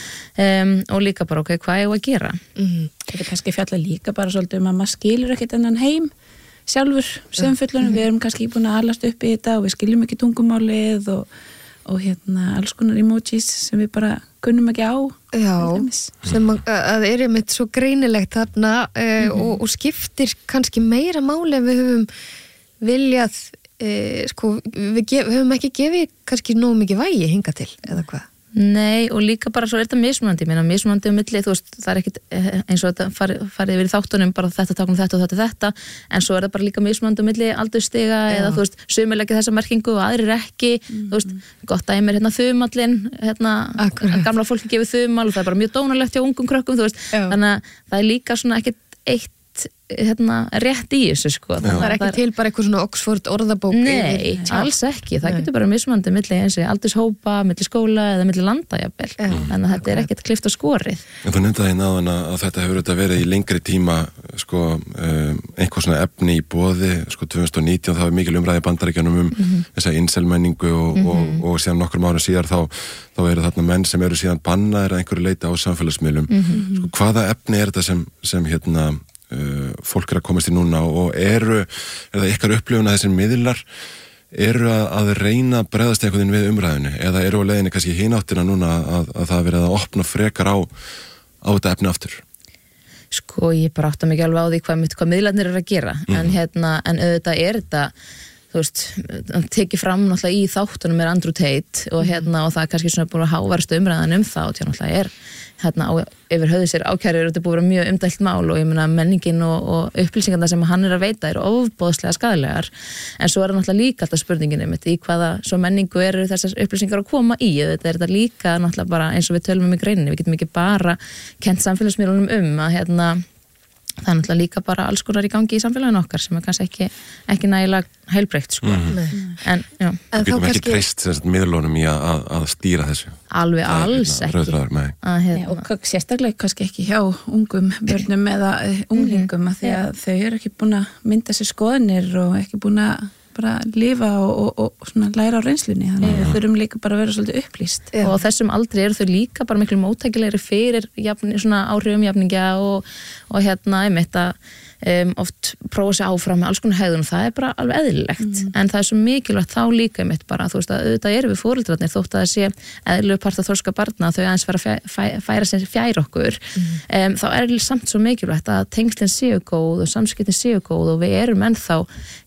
og líka bara ok, hvað ég á að gera? Þetta kannski fjalla líka bara svolítið að maður skilur ekkert enn heim sjálfur sem fullorðin, við erum kannski búin að alast upp í þetta og við skiljum ekki tungumálið og alls konar emojis sem við bara kunnum ekki á. Já, sem að er einmitt svo greinilegt þarna og skiptir kannski meira máli ef við höfum viljað, sko, við höfum ekki gefið kannski nóg mikið vægi hingað til, eða hvað? Nei, og líka bara svo er þetta mismunandi, mismunandi milli, þú veist, það er ekkit eins og þetta farið yfir í þáttunum, bara þetta tákum þetta og þetta, en svo er það bara líka mismunandi milli aldurstiga eða þú veist, sumir leggja þessa merkingu og aðrir ekki, þú veist, gott dæmi þumallinn, gamla fólki gefið þumal og það er bara mjög dónalegt hjá ungum krökkum, þú veist, þannig að það er líka svona ekkit eitt rétt í þessu sko. Það er ekki til bara eitthvað svona Oxford orðabók. Nei, alls ekki, það getur bara mismunandi milli eins og aldurshópa, milli skóla eða milli landa jafnvel, þannig að þetta er ekkert klift á skorið. En þú nefndi það áðan að þetta hefur verið í lengri tíma sko, einhver svona efni í boði, sko 2019 það var mikil umræði í Bandaríkjunum þessa inselmenningu og síðan nokkrum árum síðar þá eru þarna menn sem eru síðan bannaðir að einhverju leita á samfélagsmiðlum. Sko, hvaða efni er þetta sem fólk er að komast í núna og er það ykkar upplifun að þessir miðlar eru að reyna að bregðast einhvern veginn við umræðinu eða eru á leiðinni kannski hináttina núna að það verið að opna frekar á þetta efni aftur? Sko ég bara átta mig alveg á því hvað miðlarnir eru að gera en auðvitað er þetta þú veist, tekið fram náttúrulega í þáttunum er Andrew Tate og og það er kannski svona búin að hávarstu umræðan það og náttúrulega er yfir höfðu sér ákærur og þetta búið að vera mjög umdælt mál og ég meina menningin og upplýsingarna sem hann er að veita eru ofboðslega skaðlegar en svo er það náttúrulega líka alltaf spurningin í hvaða svo menningu eru þessar upplýsingar að koma í þetta er þetta líka náttúrulega bara eins og við tölum í greininni, við getum ekki bara kennt samfélagsmiðlunum að það er náttúrulega líka bara alls konar í gangi í samfélaginu okkar sem er kannski ekki nægilega heilbreygt sko. En við getum ekki treyst miðlunum í að stýra þessu alveg alls ekki og sérstaklega kannski ekki hjá ungum börnum eða unglingum því að þau eru ekki búin að mynda sér skoðanir og ekki búin að bara lifa og svona læra á reynslunni þannig að við þurfum líka bara að vera svolítið upplýst og á þessum aldri eru þau líka bara miklu móttækilegri fyrir svona áhrifum jafningja og einmitt að oft prófa sig áfram með alls konar hegðun og það er bara alveg eðlilegt en það er svo mikilvægt þá líka einmitt bara þú veist að auðvitað eru við foreldrarnir þótt að það sé eðlilegur part af þroska barna þau aðeins færa sér fjær okkur þá er samt svo mikilvægt að tengslin séu góð og samskiptin séu góð og við erum ennþá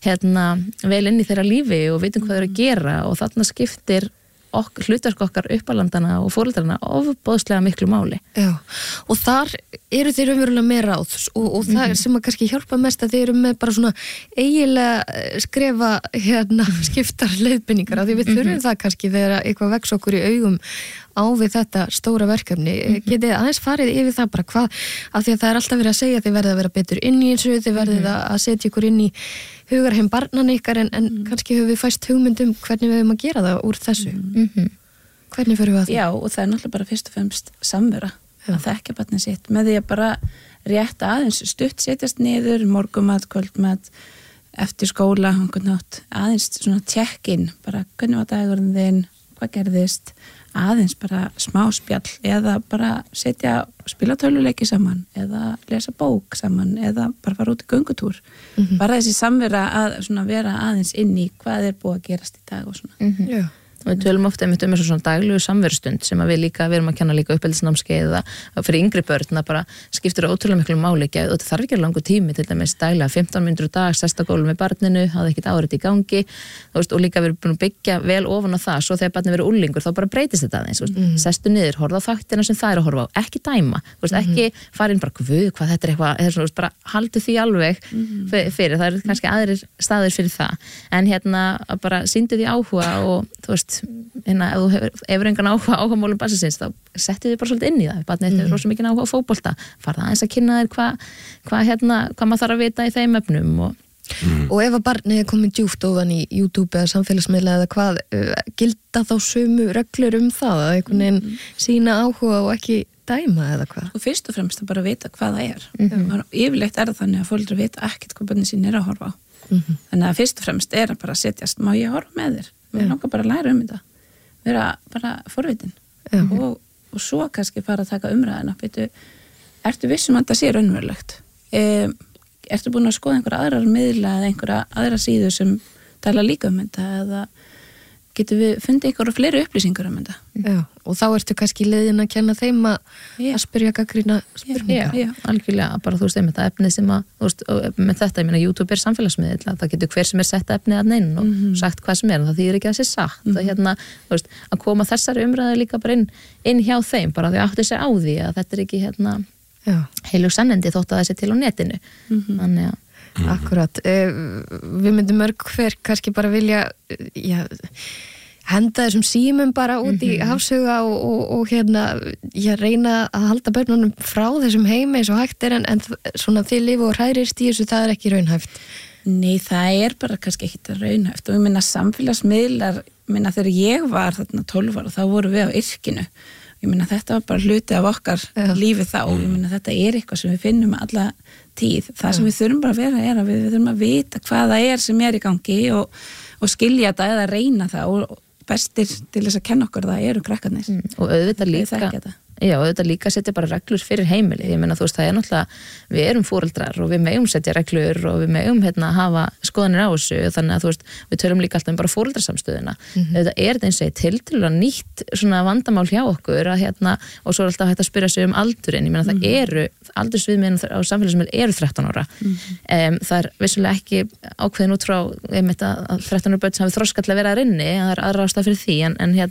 vel inn í þeirra lífi og vitum hvað þau eru að gera og þarna skiptir hlutverk okkar uppalandana og foreldrarna ofboðslega miklu máli. Já, og þar eru þeir umverulega með ráð og það er sem að kannski hjálpa mest að þeir eru með bara svona eiginlega skrefa skiptar leiðbeiningar af því við þurfum það kannski þegar eitthvað vex okkur í augum á við þetta stóra verkefni. Getið aðeins farið yfir það bara hvað, af því að það alltaf verið að segja að þið verðið að vera betur inn í þessu, þið verðið að setja ykkur inn í hugarheim barnanna ykkar en kannski höfum við fæst hugmyndum hvernig við höfum að gera það úr þessu. Hvernig fyrir við að það? Já, og það náttúrulega bara fyrst og fremst samvera að þekkja barnið sitt með því að bara rétt aðeins stutt setjast niður, morgumat, kvöldmat, eftir skóla, aðeins svona check-in, bara hvernig var dagurinn þinn, hvað gerðist, aðeins bara smá spjall eða bara setja spila töluleiki saman eða lesa bók saman eða bara fara út í göngutúr. Bara þessi samvera að svona vera aðeins inn í hvað búið að gerast í dag og svona. Já. Og við tölum ofta einmitt þessu svona daglegu samverustund sem að við erum að kenna líka uppeldisnámskeið eða fyrir yngri börn að bara skiptir ótrúlega miklu máli og það þarf ekki langur tími til dæmis daglega 15 mínútur á dag, sest á gólfið með barninu, hafði ekkert árit í gangi og líka við erum búin að byggja vel ofan á það svo þegar barnið verið úlingur þá bara breytist þetta aðeins, sestu niður, horfa á þáttina sem það að horfa á, ekki dæma, ekki farin bara hvað þetta eitthvað, bara haldu því alveg fyrir, það eru kannski aðrir staðir fyrir það, en bara sýndu því áhuga og þú veist, ef þú hefur engan áhugamálum basisins, þá settu þið bara svolítið inn í það barnið hefur rosa mikið áhuga á fótbolta farða aðeins að kynna þér hvað maður þarf að vita í þeim efnum og ef að barnið er komið djúpt ofan í YouTube eða samfélagsmiðla eða hvað gilda þá sömu reglur það að einhvern veginn sína áhuga og ekki dæma eða hvað? Og fyrst og fremst að bara vita hvað það yfirleitt það þannig að foreldrar vita ekkert hvað barnið sín að horfa á þannig að fyrst og fremst að bara setjast, má ég horfa með þér? Við langar bara að læra þetta, vera bara forvitin og svo kannski fara að taka umræðina. Ertu vissum að það sé raunverulegt? Ertu búin að skoða einhverja aðrar miðla eða einhverja aðra síðu sem tala líka þetta eða getum við fundið einhverja fleiri upplýsingar þetta? Já, og þá ertu kannski leiðin að kenna þeim að spyrja gagnrýna spurninga. Já, algjörlega, bara þú veist einmitt að efnið sem með þetta, ég meina YouTube samfélagsmiðl, það getur hver sem setta efnið að neinn og sagt hvað sem en það þýðir ekki að sé sagt. Þú veist, að koma þessari umræðu líka bara inn hjá þeim, bara því átti sig á því að þetta ekki heilug sannindi þótt að það sé til á netinu. Þannig að Akkurat, við myndum mörg hver kannski bara vilja henda þessum símum bara út í hafsauga og reyna að halda börnunum frá þessum heimi eins og hægt en svona þið lifa og hræðist í þessu, það ekki raunhæft. Nei, það bara kannski ekki raunhæft og ég meina samfélagsmiðlar, þegar ég var þarna 12 ára þá vorum við á yrkinu. Ég meina þetta var bara hluti af okkar lífi þá og ég meina þetta eitthvað sem við finnum alla tíð. Það sem við þurfum bara að vera að við þurfum að vita hvað það sem í gangi og skilja þetta eða reyna það og bestir til þess að kenna okkur það eru krakkarnir. Og auðvitað líka setja bara reglur fyrir heimili. Ég meina þú veist það náttúrulega, við erum foreldrar og við megum setja reglur og við megum hafa skoðanir á þessu þannig að þú veist, við tölum líka alltaf bara foreldrasamstöðuna. Þetta þetta eins og tiltölulega nýtt svona vandamál hjá okkur að og svo alltaf hægt að spyrja sig aldurinn. Ég meina það eru, aldursviðmiðin á samfélagsmiðlum eru 13 ára. Það vissulega ekki ákveðin út frá að 13 ára börn hafi þroskall að vera inni, það aðra ástæða fyrir því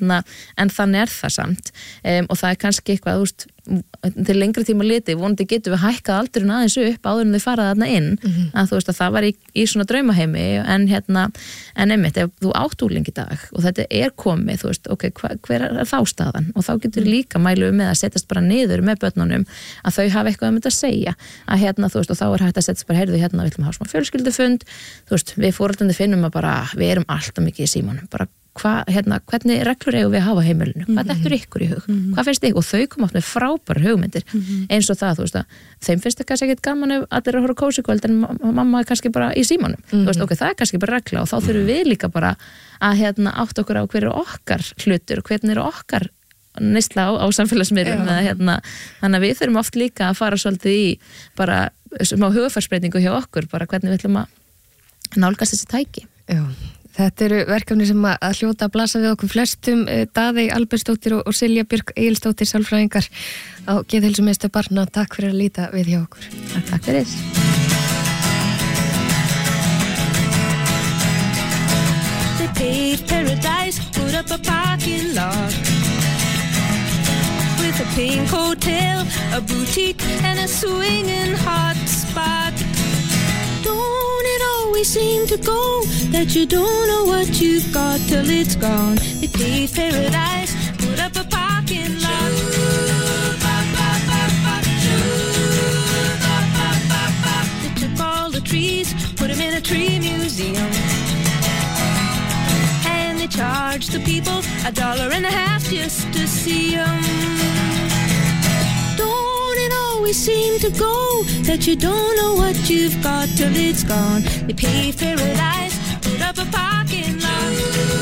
en þannig það samt og það kannski eitthvað, þú veist, til lengri tíma liti, vonandi getum við hækkað aldurinn aðeins upp áður en þau fara þarna inn að þú veist að það var í svona draumaheimi en einmitt, ef þú átt úrling í dag og þetta komið, þú veist, ok, hver þá staðan og þá getur líka mælu með að setjast bara niður með börnunum að þau hafa eitthvað þetta að segja að þú veist, og þá hægt að setjast bara, heyrðu, við ætlum að hafa smá fjölskyldufund, þú veist, við foreldrandi finnum að bara, við erum alltaf mikið í símanum, bara hvernig reglur eigum við að hafa heimilinu, hvað dettur ykkur í hug, hvað finnst þig og þau koma átt með frábæra hugmyndir eins og það, þú veist að þeim finnst það kannski ekkert gaman ef allir að horfa kósikvöld en mamma kannski bara í símanum, þú veist, ok, það kannski bara regla og þá þurfum við líka bara að átt okkur á hver okkar hlutur, hvernig okkar neysla á samfélagsmiðlum þannig að við þurfum oft líka að fara svolítið í bara smá hugafærsbreytingu hjá okkur, bara hvernig við ætlum að nálgast þessi tæki. Já. Þetta eru verkefni sem að hljóta að blasa við okkur flestum, Daðey Albertsdóttir og Silja Björk Egilsdóttir, sálfræðingar á Geðheilsumiðstöð barna. Takk fyrir að líta við hjá okkur. Takk fyrir. They paved paradise, put up a parking lot with a pink hotel, a boutique and a swinging hot spot. Don't it always seem to go that you don't know what you've got till it's gone? They paved paradise, put up a park parking lot. They took all the trees, put them in a tree museum. And they charged the people $1.50 just to see them. Don't it always seem to go that you don't know what you've got till it's gone? They paved paradise, put up a parking lot.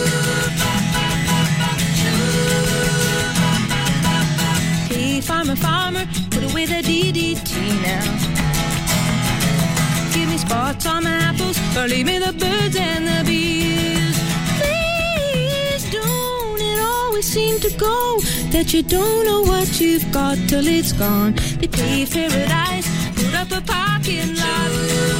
Hey, farmer, put away the DDT now. Give me spots on my apples, or leave me the birds and the bees. Please don't it always seem to go that you don't know what you've got till it's gone. They paved paradise, put up a parking lot.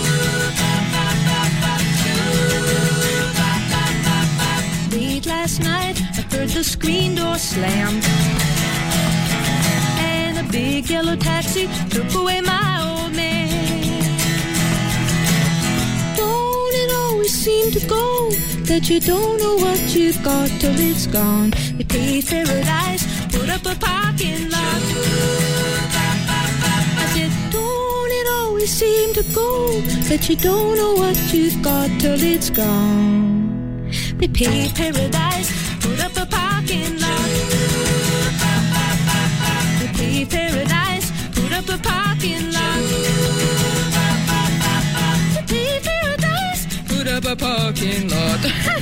Late last night, I heard the screen door slam. And a big yellow taxi took away my old man. Don't it always seem to go that you don't know what you've got till it's gone? They paved paradise, put up a parking lot. I said, don't it always seem to go that you don't know what you've got till it's gone? They paved paradise, put up a parking lot. They paved paradise, put up a parking lot. They paved paradise, put up a parking lot.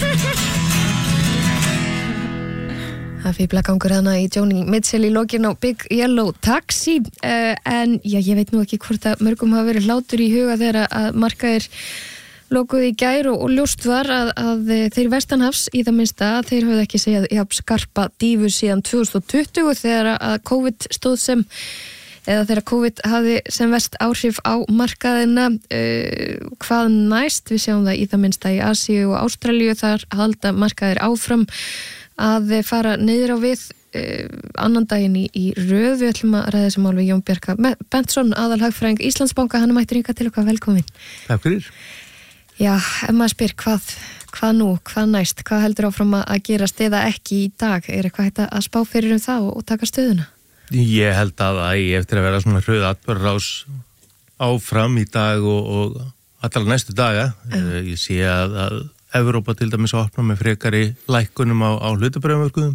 Það fíbla gangur hana í Joni Mitchell í lokin á Big Yellow Taxi en já, ég veit nú ekki hvort að mörgum hafa verið hlátur í huga þegar að markaðir lokuð í gær og ljóst var að þeir vestanhafs í það minnsta þeir höfðu ekki segjað jafn skarpa dífu síðan 2020 þegar að COVID stóð sem eða þegar COVID hafði sem verst áhrif á markaðina hvað næst, við sjáum það í það minnsta í Asíu og Ástralíu, þar halda markaðir áfram að fara niður á við annan daginn í röð. Við ætlum að ræða þessi mál við Jón Bjarka Bentsson, aðalhagfræðing Íslandsbanka, hann mættur hingað til okkar, velkomin. Takk fyrir. Já, ef maður spyr hvað nú, hvað næst, hvað heldur áfram að gerast eða ekki í dag, er eitthvað hægt að spá fyrir það og taka stöðuna? Ég held að eftir að vera svona hröð atburðarás áfram í dag og allar næstu daga, ég sé að Evrópa til dæmis opna með frekari lækkunum á hlutabröðumörkuðum,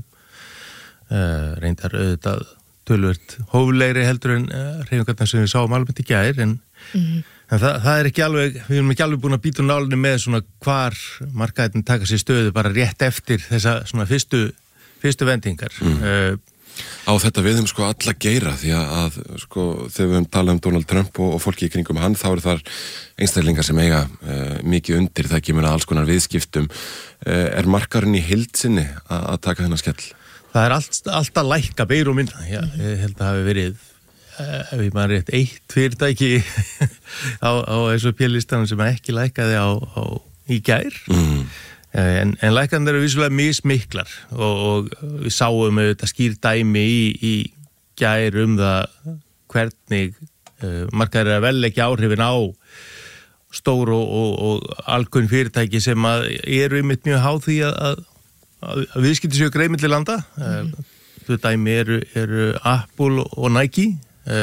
reyndar auðvitað tölvört hóflegri heldur en hreyfingarnar sem við sáum alveg í gær, en það er ekki alveg, við erum ekki alveg búin að býta nálinni með svona hvar markaðin taka sér stöðu bara rétt eftir þessa svona fyrstu vendingar. Á þetta við sko alla geira því að sko þegar við höfum talað Donald Trump og fólki í kringum hann, þá eru þar einstaklingar sem eiga mikið undir, það kemur að alls konar viðskiptum. Er markarinn í heild sinni að taka þennan skell? Það er alltaf lækka beir og minna. Já, ég held að það hafi verið ef ég maður rétt eitt fyrirtæki á þessu pjelistanum sem ekki lækkaði í gær. En lækkanir eru vissulega mismiklar og við sáum auðvitað skýr dæmi í gær það hvernig markaðir að vel ekki áhrifin á stór og alkunn fyrirtæki sem eru einmitt mjög háð því að viðskipti séu greið milli landa. Þau dæmi eru Apple og Nike.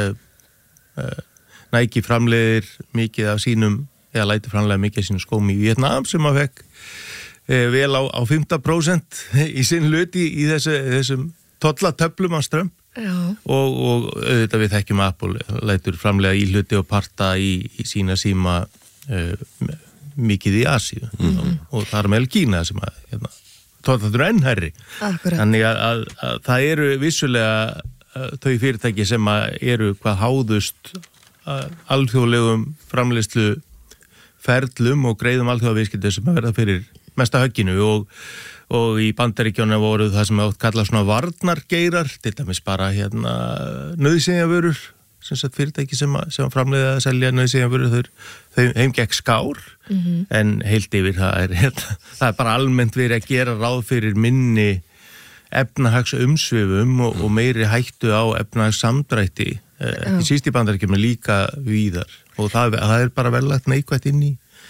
Nike framleiðir mikið af sínum, eða lætur framleiða mikið af sínum skóm í Vietnam sem að fekk vel á 50% í sinn hlut í þessum tollatöflum á Trump. Og auðvitað við þekkjum Apple lætur framleiða í hluti og parta í sína síma mikið í Asíu og það er með Kína sem að tollatöflur enn hærri. Þannig að það eru vissulega þau fyrirtæki sem eru hvað háðust alþjóðlegum framleiðslu ferlum og greiðum alþjóðaviðskipti sem að verða fyrir mesta högginu og í Bandaríkjónu voru það sem átt kallað svona varnargeirar, til dæmis bara nauðsynjavörur, sem sagt fyrirtæki sem framleiða að selja nauðsynjavörur, þeim gekk skár, en heilt yfir það er bara almennt verið að gera ráð fyrir minni efnahagsumsvifum og meiri hættu á efnahagssamdrætti, ekki síst í Bandaríkjónu líka víðar, og það er bara vel að neikvætt inn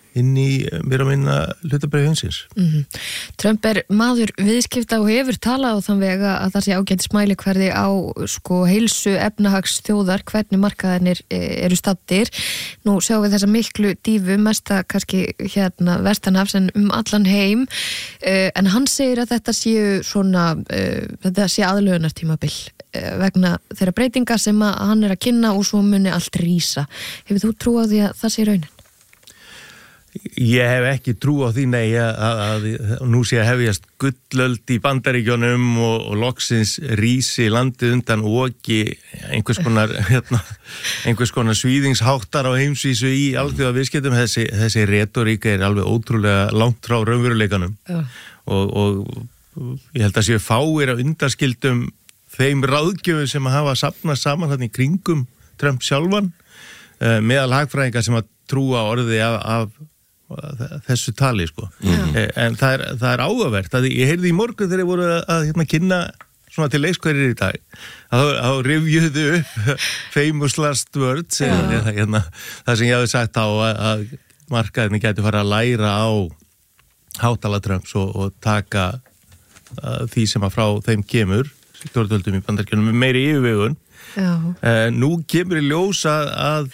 inn í mér að minna hlutabréf heimsins. Trump maður viðskipta og hefur talað á þann vega að það sé ágætis mælikvarði á heilsu efnahags þjóðar, hvernig markaðarnir eru staddir. Nú sjáum við þessa miklu dífu, mesta kannski vestanhafs en allan heim, en hann segir að þetta séu þetta sé aðlögunartímabil vegna þeirra breytinga sem hann að kynna og svo muni allt rísa. Hefur þú trú á því að það sé raunin? Ég hef ekki trú á því, nei, að nú sé að hefjast gullöld í Bandaríkjunum og loksins rísi landið undan oki einhvers konar svíðingsháttar á heimsvísu í alþjóða viðskiptum. Þessi retoríka alveg ótrúlega langt frá raunveruleikanum og ég held að séu fáir af undanskildum þeim ráðgjöfum sem að hafa safnast saman þarna í kringum Trump sjálfan, meðal hagfræðinga sem að trúa orði af þessu tali, sko. En það er áhugavert að ég heyrði í morgun þegar ég voru að kynna svona til leiskværir í dag að rifjuðu upp famous last words það sem ég hafi sagt á að markaðinni gæti fara að læra á hátala Trumps og taka því sem að frá þeim kemur stjórnvöldum í Bandaríkjunum með meiri yfirvegun. Nú kemur í ljós að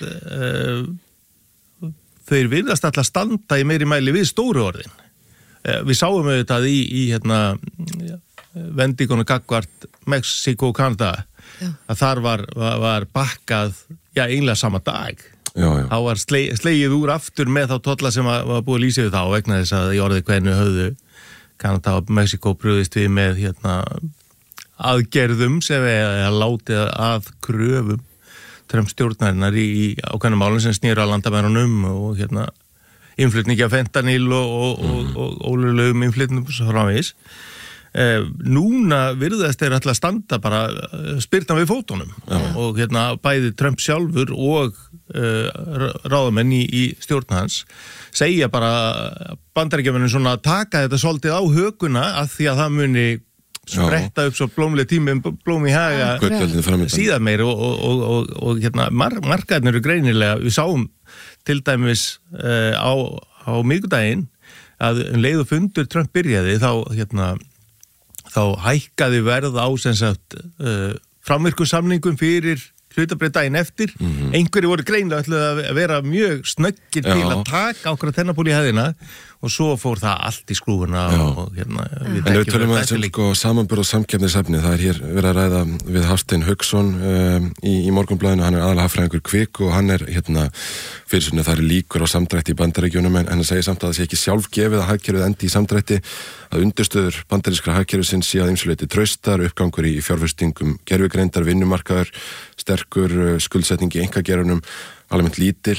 þeir virðast alltaf standa í meiri mæli við stóru orðin. Við sáum auðvitað í vendingunum gagnvart Mexíkó og Kanada að þar var bakkað einlega sama dag. Þá var slegið úr aftur með þá tolla sem var búið að lýsa við þá vegna þess að í orði hvernig höfðu Kanada og Mexíkó brugðist við með aðgerðum sem látið að kröfum Trump stjórnarinnar í ákveðnum málum sem snýru að landamærunum og innflutningi af fentanil og ólöglegum innflutningum svo framvegis. Núna virðast þeir alltaf standa bara spyrna við fótunum og bæði Trump sjálfur og ráðamenn í stjórn hans segja bara Bandaríkjamönnum svona að taka þetta svolítið á hökuna af því að það muni spretta upp svo blómlega tími blóm í haga síðan meir og markaðin eru greinilega, við sáum til dæmis á miðvikudaginn að leið og fundur Trump byrjaði þá hækkaði verð á sem sagt framvirkusamningum fyrir hlutabréf daginn eftir. Einhverju voru greinilega að vera mjög snöggir til að taka okkur að þennan púl í hæðina og svo fór það allt í skrúfuna og En við tölum að þessum samanburð og samkeppnisefni, það hér verið að ræða við Hafstein Hauksson í Morgunblaðinu, hann aðalega hagfræðingur Kvik og hann fyrir svona það líkur á samdrætti í Bandaríkjunum en hann segir samt að það sé ekki sjálf gefið að hagkerfið endi í samdrætti, að undirstöður bandarískra hagkerfisins sé að ýmsu leyti traustar, uppgangur í fjárfestingum gervigreindar, vinnumarkaður, sterkur skuldsetning í einkagerunum, almennt lítil,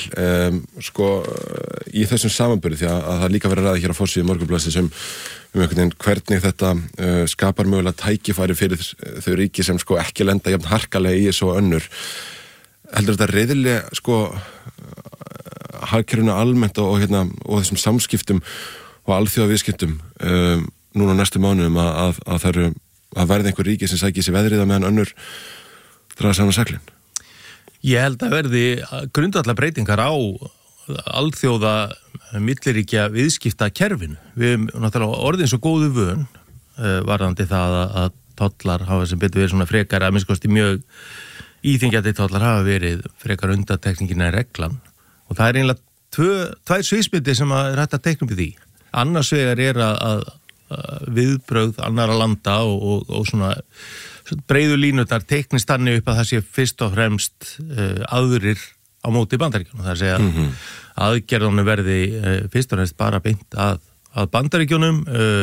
í þessum samanburði því að það líka verið að ræða hér á forsíðu Morgunblaðsins einhvern veginn hvernig þetta skapar mögulega tækifæri fyrir þau ríki sem ekki lenda jafn harkalega í þessu og önnur. Heldur þetta reiðilega hagkerfinu almennt og þessum samskiptum og alþjóða viðskiptum núna næstu mánuðum að verði einhver ríki sem sækir sér veðrið meðan önnur draga saman seglin? Ég held að verði grundvallar breytingar á alþjóða milliríkja viðskipta kerfinu. Við erum náttúrulega orðin svo góðu vön varðandi það að tollar hafa sem betur verið svona frekar, að minnst kosti mjög íþyngjandi tollar hafa verið frekar undantekningin en reglan og það einlega tvær sviðsmyndir sem er hægt að tekna upp í því. Annars vegar að viðbrögð annara landa og svona breiðu línurnar teknist þannig upp að það sé fyrst og fremst aðrir á móti Bandaríkjunum. Það er að segja aðgerðunum verði fyrst og fremst bara beint að Bandaríkjunum,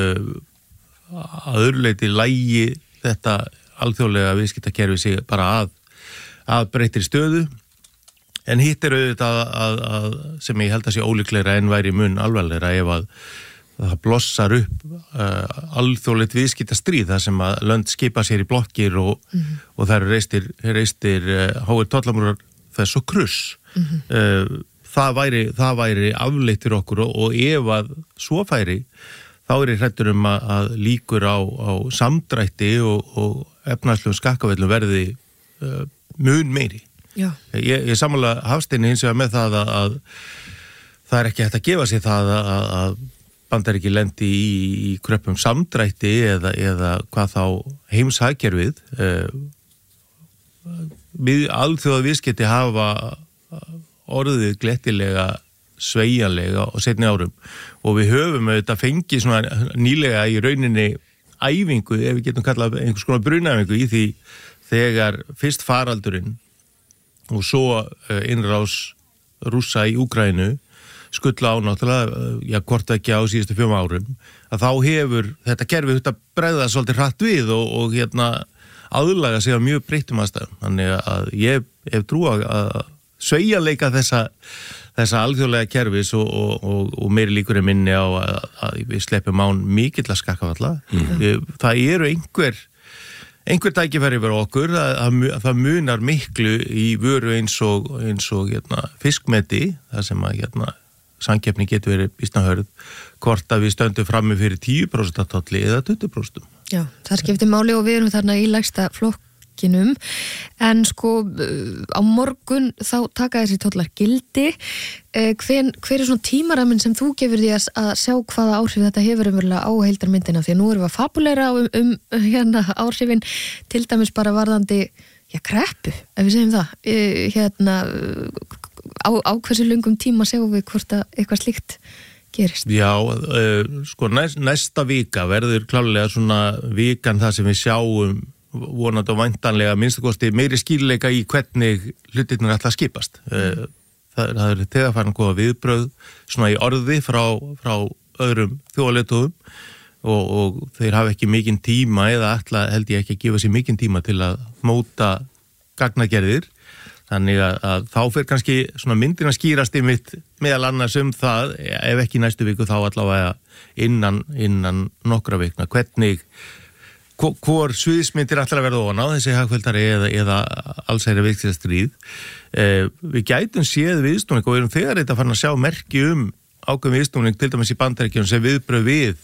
að öðruleyti lægi þetta alþjóðlega viðskiptakerfi sig bara að breyttri stöðu. En hitt auðvitað að sem ég held að sé ólíklegra en væri mun alvarlegra ef að það blossar upp alþjóðlegt viðskiptastríð þar sem að lönd skipa sér í blokkir og það eru reistir háir tollamúrar þess og kruss. Það væri afleitt fyrir okkur og ef að svo færi þá er ég hræddur að líkur á samdrætti og efnahagslegum skakkavellum verði mun meiri. Ég sammála Hafsteini hins vegar með það að það ekki hægt að gefa sér það að Bandaríki lendi í kröppum samdrætti eða hvað þá heimshagkerfið. Alþjóða viðskipti hafa orðið glettilega sveigjanlega á seinni árum og við höfum auðvitað fengið svona nýlega í rauninni æfingu, ef við getum kallað einhvers konar brunaæfingu í því þegar fyrst faraldurinn og svo innrás Rússa í Úkraínu skulla á náttúrulega, hvort ekki á síðustu 5 árum, að þá hefur þetta kerfi þetta bregða svolítið hratt við og aðlaga sig á mjög breyttum aðstæðum. Þannig að ég hef trú að sveigjanleika þessa alþjóðlega kerfis og meiri líkur er minni á að við sleppum án mikilla skakkafalla. Það eru einhver tækifæri fyrir okkur að það munar miklu í vöru eins og fiskmeti, það sem að samkeppni getur verið býsna hörð, hvort að við stöndum frammi fyrir 10% tolli eða 20%. Já, það skiptir máli og við erum þarna í lægsta flokkinum, en sko á morgun þá taka þessi tollar gildi. Hver er svona tímaraminn sem þú gefur því að sjá hvaða áhrif þetta hefur umverulega á heildarmyndina, því að nú erum við að fabulera áhrifin, til dæmis bara varðandi kreppu, ef við segjum það, á hversu löngum tíma sjáum við hvort að eitthvað slíkt gerist? Já, sko næsta vika verður klárlega svona vikan það sem við sjáum vonandi og væntanlega minnstakosti meiri skýrleika í hvernig hlutirnir ætla að skipast. Það er þegar farin góða viðbrögð svona í orði frá öðrum þjóðarleiðtogum og þeir hafa ekki mikinn tíma eða held ég ekki að gefa sér mikinn tíma til að móta gagnagerðir. Þannig að þá fyrir kannski svona myndin að skýrast einmitt meðal annars það, ef ekki næstu viku þá allavega innan nokkra vikna, hvernig hvor sviðsmyndir ætlar að verða ofan á þessi hagfeldari eða allsherjar viðskiptastríð. Við gætum séð viðsnúning og við erum þegar þetta farin að sjá merki ákveðin viðsnúning til dæmis í Bandaríkjunum sem viðbrögð við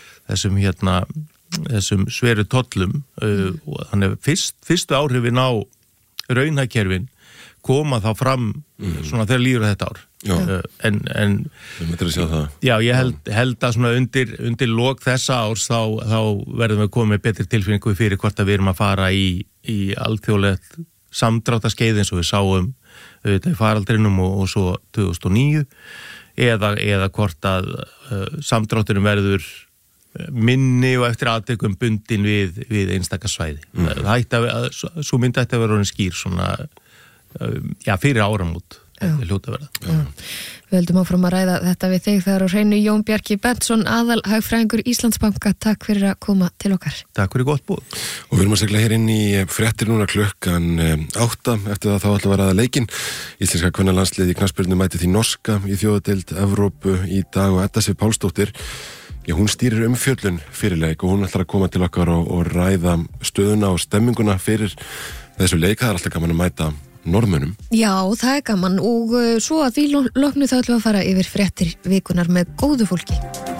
þessum sveru tollum. Þannig fyrstu áhrifin á raunhagkerfin koma þá fram svona þegar líður þetta ár. Já. En við möttum að sjá það. Já, ég held að svona undir lok þessa árs þá verðum við komið betri tilfinningu fyrir hvort að við erum að fara í alþjóðlegt samdráttaskeið eins og við sáum í faraldrinum og svo 2009 eða hvort að samdrátturinn verður minni og eftir atvikum bundin við einstaka svæði. Svo myndi ætti að vera orðin skýr svona fyrir áramót hljóta verða. Við höldum áfram að ræða þetta við þig þegar á hreinu. Jón Bjarki Bentsson, aðalhagfræðingur Íslandsbanka, takk fyrir að koma til okkar. Takk fyrir gott búið. Og við erum að segla hér inn í fréttir núna klukkan 8, eftir það þá ætla að vera að leikinn. Íslenska kvennalandsliðið í knattspyrnu mæti því norska í þjóðadeild Evrópu í dag og Edda Sif Pálsdóttir, hún stýrir umfjöllun fyrir leik og hún ætlar að koma til okkar og ræða stöðuna og stemminguna fyrir þessu leik. Það er alltaf gaman að mæta Norðmönnum. Já, það er gaman og svo að því loknu þá ætlum við að fara yfir fréttir vikunar með góðu fólki.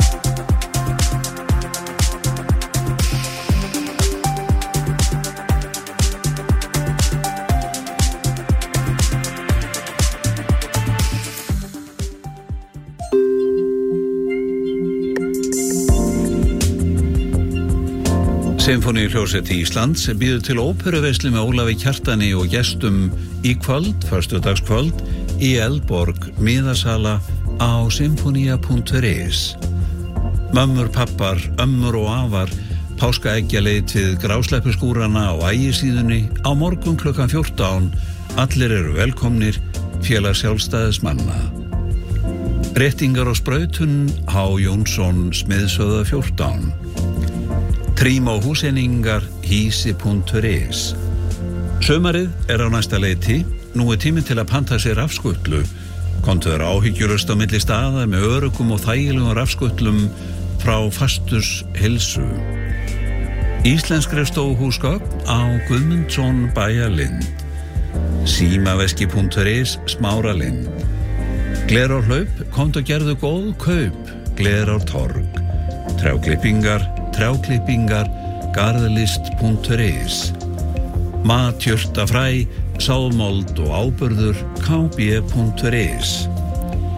Sinfóníuhljómsveit Íslands býður til óperuveislu með Ólafi Kjartani og gestum í kvöld, föstudagskvöld, í Eldborg, miðasala á sinfonia.is. Mömmur, pappar, ömmur og afar, páskaeggjaleið við grásleppuskúrana á Ægisíðunni á morgun klukkan 14. Allir eru velkomnir, félag sjálfstæðismanna. Réttingar og sprautun H. Jónsson, Smiðsöða 14. Trím og húseiningar hísi.is. Sumarið er á næsta leiti, nú er tíminn til að panta sér rafskutlu. Komdu þér áhyggjulust á milli staða með öruggum og þægilegum rafskutlum frá Fastus Heilsu. Íslenskriðstofuhúsgögn á Guðmundsson Bæjarlind. Símaveski.is Smáralind. Glerárhlaup, komdu og gerðu góð kaup, Glerártorg. Trjáklippingar, garðlist.is. Mat, jurtafræ, sáðmold og áburður, kb.is.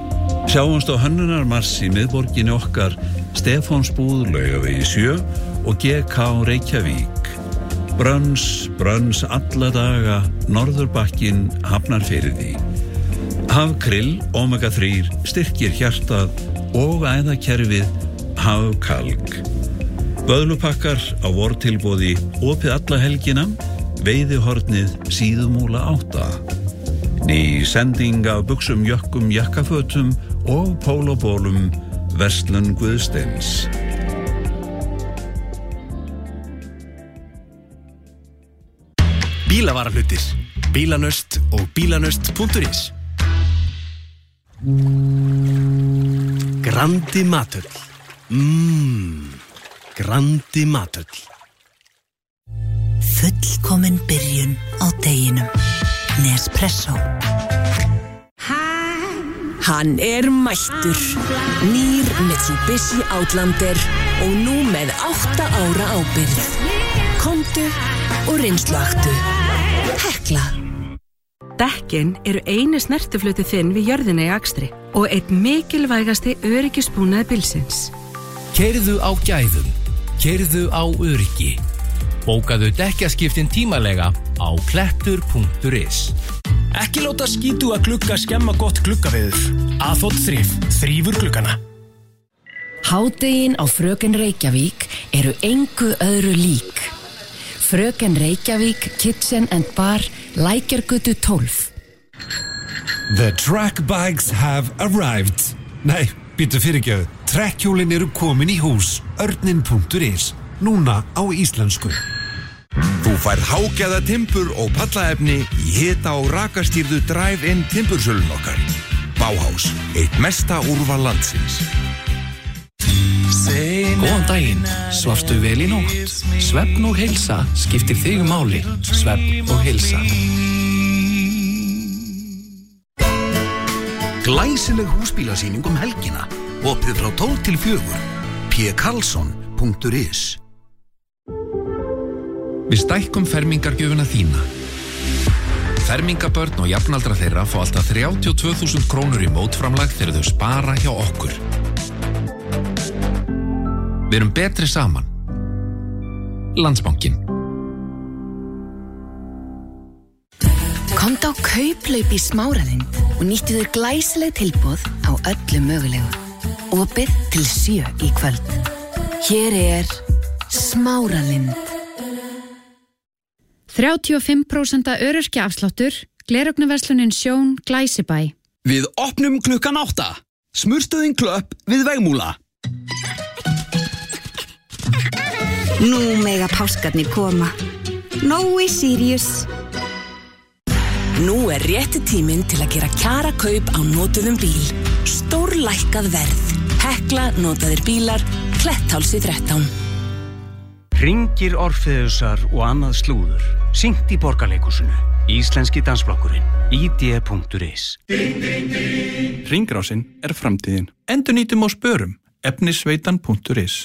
Sjáumst á Hönnunarmars í miðborginni okkar, Stefánsbúð, Laugavegi 7 og GK Reykjavík. Brönns alla daga, Norðurbakkin, Hafnarfirði. Hafkrill Omega 3 styrkir hjartað og æðakerfið Hafkalk. Vöðlupakkar á vortilboði, opið alla helgina, Veiðihornið, Síðumúla 8. Ný sending af buxum, jökkum, jakkafötum og pólóbólum, Verslun Guðsteins. Bílavarahlutir, Bílanöst og bílanöst.is. Grandi Matöll. Grandi Matöll. Fullkomin byrjun á deginum. Nespresso. Hann mættur. Nýr Mitsubishi Outlander og nú með 8 ára ábyrgð. Komdu og reynsluaktu. Hekla. Dekkin eru eini snertiflötu þinn við jörðina í akstri og einn mikilvægasti öryggisbúnaði bílsins. Keyrðu á gæðum. Keyrðu á öryggi. Bókaðu dekkjaskiptin tímalega á klettur.is. Ekki láta skítuga glugga skemma gott gluggaveður. Aðþótt þrífur gluggana. Hádegin á Fröken Reykjavík eru engu öðru lík. Fröken Reykjavík Kitchen and Bar, Lækjargötu 12. The track bags have arrived. Nei, býttu fyrirgefðu. Trekkhjólin eru komin í hús. Örnin.is. Núna á íslensku. Þú færð hágæða timbur og pallaefni í hita og rakastýrðu drive-in timbursölun okkar. Bauhaus, eitt mesta úrval landsins. Góðan daginn, svafstu vel í nótt? Svefn og heilsa skiptir þig máli. Svefn og heilsa. Glæsileg húsbílasýning helgina. Opið frá 12 til 4. pkarlsson.is. Við stækkum fermingargjöfuna þína. Fermingabörn og jafnaldra þeirra fá alltaf 32.000 krónur í mótframlag þegar þau spara hjá okkur. Við erum betri saman. Landsbankinn. Komdu á kauplaup í Smáralind og nýttu þér glæsileg tilboð á öllu mögulegu. Opið til 7 í kvöld. Hér Smáralind. 35% öryrkjaafsláttur, gleraugnarverslunin Sjón, Glæsibæ. Við opnum klukkan 8. Smurstöðin Klöpp við Vegmúla. Nú mega páskarnir koma. Nói Sirius. Nú rétti tíminn til að gera kjara kaup á notuðum bíl. Stórlækkað verð. Hekla, notaðir bílar, Kletthálsi 13. Hringir Orfeusar og annað slúður. Syngt í Borgarleikhúsinu. Íslenski dansflokkurinn. ID.is. Hringrásin framtíðin. Endurnýtum og spörum. Efnisveitan.is.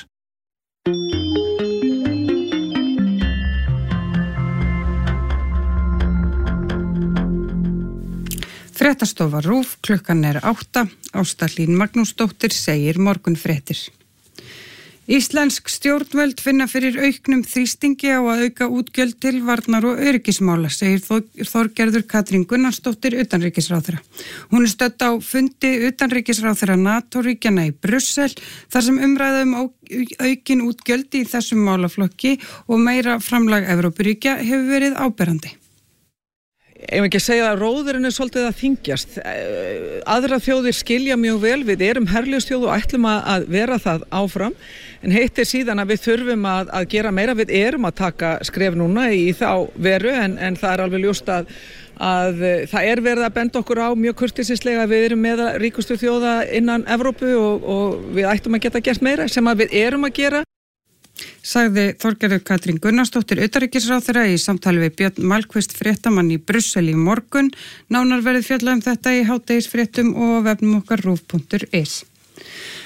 Fréttastofa RÚV, klukkan 8. Ásta Hlín Magnúsdóttir segir morgunfréttir. Íslensk stjórnvöld finna fyrir auknum þrýstingi á að auka útgjöld til varnar og öryggismála, segir Þorgerður Katrín Gunnarsdóttir utanríkisráðherra. Hún stödd á fundi utanríkisráðherra NATO-ríkjanna í Brussel, þar sem umræða aukin útgjöld í þessum málaflokki og meira framlag Evrópuríkja hefur verið áberandi. Ef ekki að segja að róðurinn svolítið að þyngjast. Aðra þjóðir skilja mjög vel, við erum herliðsþjóð og ætlum að vera það áfram, en heitir síðan að við þurfum að gera meira, við erum að taka skref núna í þá veru, en það alveg ljóst að það verið að benda okkur á mjög kurteisislega að við erum með ríkustu þjóða innan Evrópu og við ættum að geta gert meira sem að við erum að gera. Sagði Þorgerður Katrín Gunnarsdóttir utanríkisráðherra í samtali við Björn Malmquist fréttamann í Brussel í morgun. Nánar verið fjallað þetta í hádegisfréttum og á vefnum okkar rúv.is.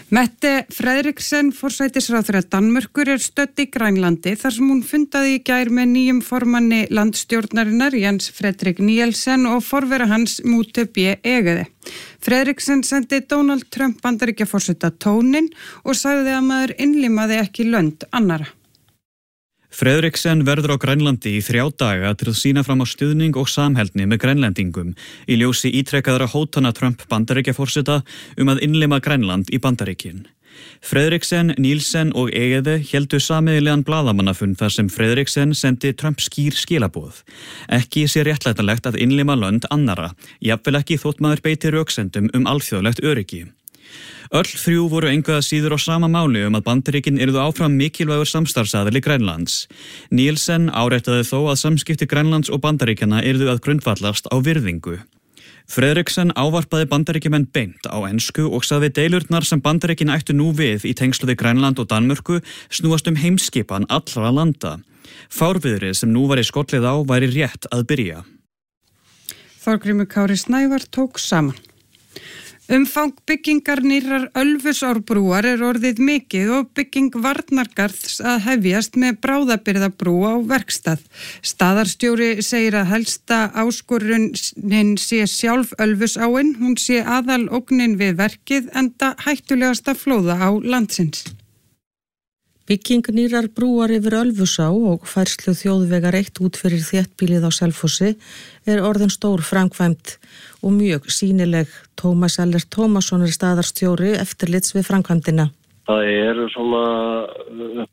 Mette Frederiksen, forsætisráðherra Danmerkur, stödd í Grænlandi þar sem hún fundaði í gær með nýjum formanni landstjórnarinnar Jens Fredrik Nielsen og forvera hans Mute B. Egede. Frederiksen sendi Donald Trump Bandaríkjaforseta tónin og sagði að maður innlimaði ekki lönd annara. Frederiksen verður á Grænlandi í 3 daga til að sýna fram á stuðning og samheldni með grænlendingum í ljósi ítrekkaðra hótana Trump Bandaríkjaforseta að innlima Grænland í Bandaríkin. Frederiksen, Nielsen og Egede héldu sameiginlegan blaðamannafund þar sem Frederiksen sendi Trump skýr skilaboð. Ekki sé réttlætanlegt að innlima lönd annara, jafnvel ekki þótt maður beiti röksendum alþjóðlegt öryggi. Öll 3 voru engu að síður á sama máli að Bandaríkin yrðu áfram mikilvægur samstarfsaðili Grænlands. Nielsen áréttaði þó að samskipti Grænlands og Bandaríkjana yrðu að grundvallast á virðingu. Frederiksen ávarpaði Bandaríkjumenn beint á ensku og sagði deilurnar sem Bandaríkin ættu nú við í tengslu við Grænland og Danmörku snúast heimskipan allra landa. Fárviðrið sem nú var í skollið á væri rétt að byrja. Þorgrímur Kári Snævar tók saman. Umfang byggingar nýrrar Ölfusárbrúar orðið mikið og bygging varnargarðs að hefjast með bráðabirgðabrú á verkstað. Staðarstjóri segir að helsta áskorunin sé sjálf Ölfusáin, hún sé aðal ógnin við verkið enda hættulegasta flóða á landsins. Bygging nýrrar brúar yfir Ölfusá og færslu þjóðvegar 1 út fyrir þéttbýlið á Selfossi orðin stór framkvæmd og mjög sýnileg. Tómas Ellert Tómasson staðarstjóri eftirlits við framkvæmdina. Það svona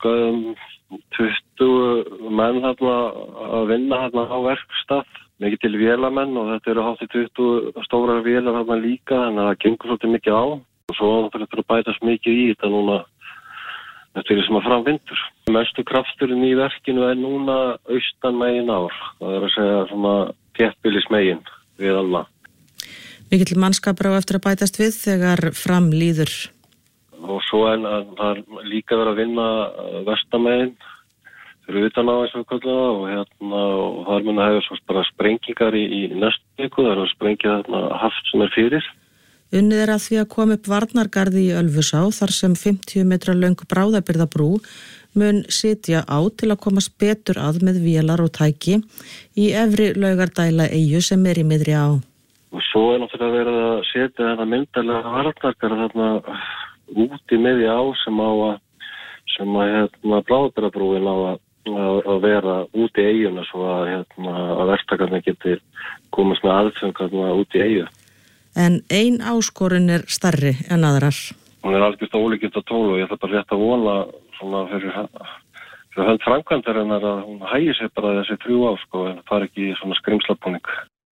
20 menn þarna að vinna þarna á verkstað, mikið til vélamenn og þetta hátt í 20 stórar vélar þarna líka, þannig að það gengur svolítið mikið á og svo þetta að bætast mikið í þetta núna. Þetta sem að framvindur. Mestu krafturinn í verkinu núna austan megin ár. Það að segja svona þéttbýlismegin við alla. Mikill mannskapur á eftir að bætast við þegar fram líður. Og svo það líka verið að vinna vestamegin fyrir utan á eins og kallar og þar mun að hefur bara sprengingar í næstu viku. Það að sprengja haft sem fyrir. Unnið að því að koma upp varnargarði í Ölfusá þar sem 50 metra löng bráðabirgðabrú mun sitja á til að komast betur að með vélar og tæki í efri Laugardæla eyju sem í miðri á. Og svo náttúrulega verið að setja þennan myndarlega varnargarð þarna út í miðri á sem bráðabirgðabrúin á að vera út í eyjuna svo að verktakarnir geti komast með aðfengarna út í eyju. En ein áskorun stærri en aðrar. Hún algjörst ólíkitt að tóla og ég ætla bara rétt að vona svona fyrir hönd framkvæmdarinnar að hún hægir sér bara þessi 3 ár en fari ekki í svona skrimslabúning.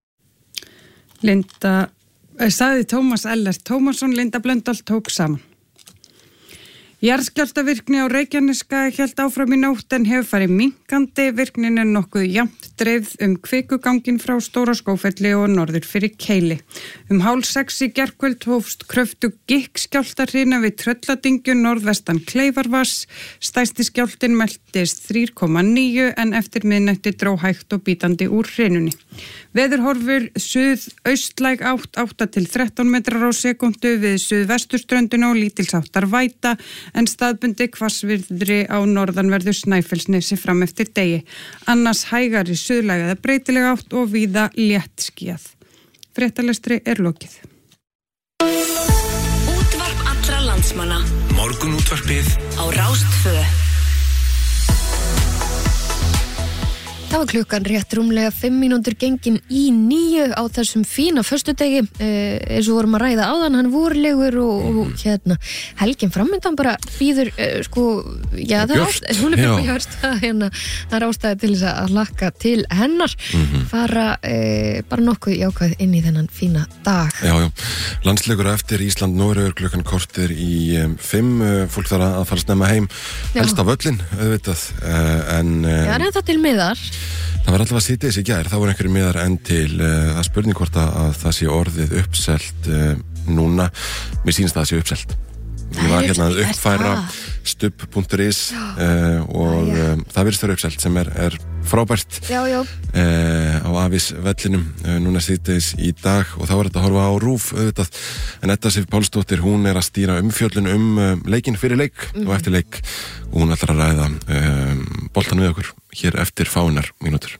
Sagði Tómas Ellert Tómasson, Linda Blöndal tók saman. Jarðskjálftavirkni á Reykjanesskaga hélt áfram í nótt en hefur farið minnkandi. Virknin nokkuð jafnt dreifð kvikuganginn frá Stóra-Skógfelli og norður fyrir Keili. 5:30 í gærkvöld hófst kröftug gikkskjálftahrina við Trölladingju norðvestan Kleifarvatns. Stærsti skjálftinn mæltist 3,9 en eftir miðnætti dró hægt og bítandi úr hrinunni. Veðurhorfur suðaustlæg átt 8 til 13 metrar á sekundu við suðvesturströndina og lítilsháttar væta en staðbundi hvassviðri á norðanverðu Snæfellsnesi fram eftir degi. Annars hægari suðlæg eða breytileg átt og víða léttskýjað. Fréttalestri lokið. Útvarp allra landsmanna. Morgunútvarpið á Rás 2. Það var klukkan rétt rúmlega 5 mínútur gengin í 9 á þessum fína föstudegi, eins og vorum að ræða áðan, hann vorlegur og helgin framöndan bara býður, það er björt, það er ástæði til þess að hlakka til hennar, fara bara nokkuð jákvæð inn í þennan fína dag. Já, landsleikur eftir Ísland-Noregur klukkan kortir í 5, fólk þarf að fara snemma heim, helst á völlin, auðvitað, en... Já, er það til miðar? Það var alltaf að sitja þessi gær, þá voru einhverju miðar enn til að spurning hvort að það sé orðið uppselt núna. Mér sýnst að það sé uppselt. Ég var að uppfæra stubb.is og það virðist vera uppselt sem er frábært á Avís vellinum núna síðdegis í dag og þá þetta að horfa á RÚV auðvitað en Edda Sif Pálsdóttir hún að stýra umfjöllun leikinn fyrir leik og eftir leik og hún ætlar að ræða boltan við okkur hér eftir fáeinar mínútur.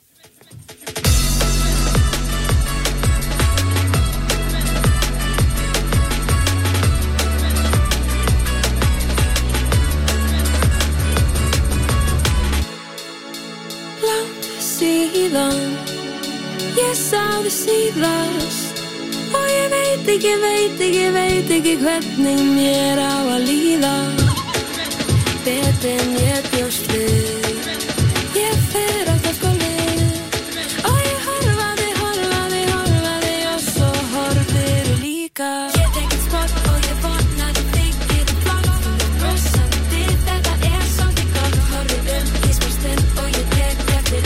Síðan ég sá þig síðast og ég veit ekki hvernig mér á að líða betur en ég bjóst við ég fer á það skólið og ég horfaði og svo horfir líka ég tekið spott og ég vona þig þykir flott þú brosandi þetta svolítið gott horfið í smá stund og ég tek eftir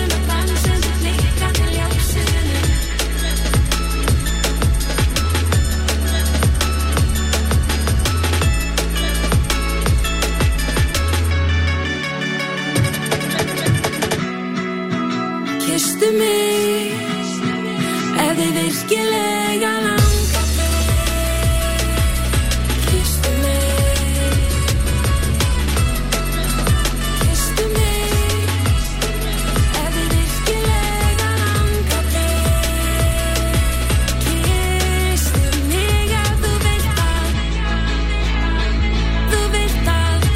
Kysstu mig ef þið virkilega langar þig Kysstu mig ef þið virkilega langar þig Kysstu mig ef þú vilt það ef þú vilt það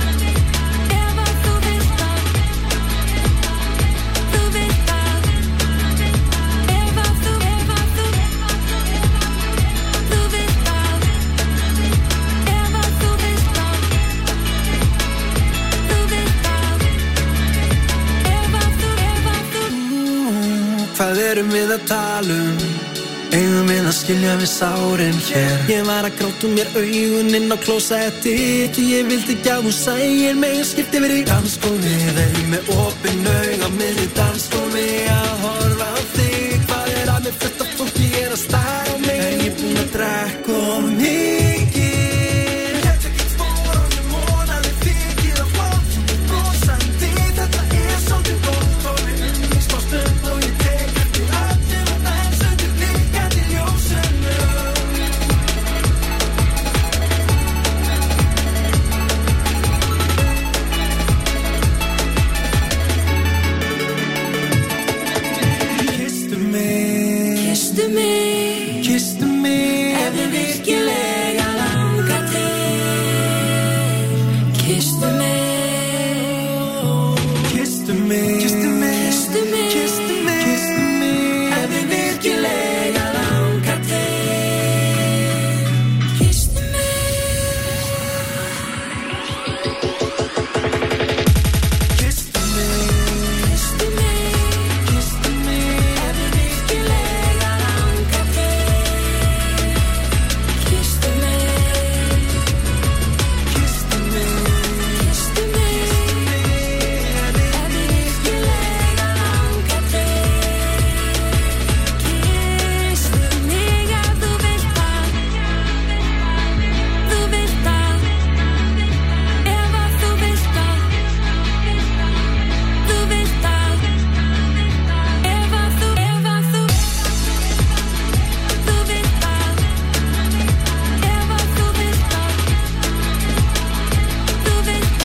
Hvað erum við að tala Eigum við að skilja við sárin hér Ég var að gráta mér augun inn á klósetti Ég vildi ekki að þú sæir mig Skipti mér í dansgólfi Þeir með opin auga miðri dansgólfi Að horfa á þig Hvað að mér fullt af fólki að stara á mig Er ég búin að drekka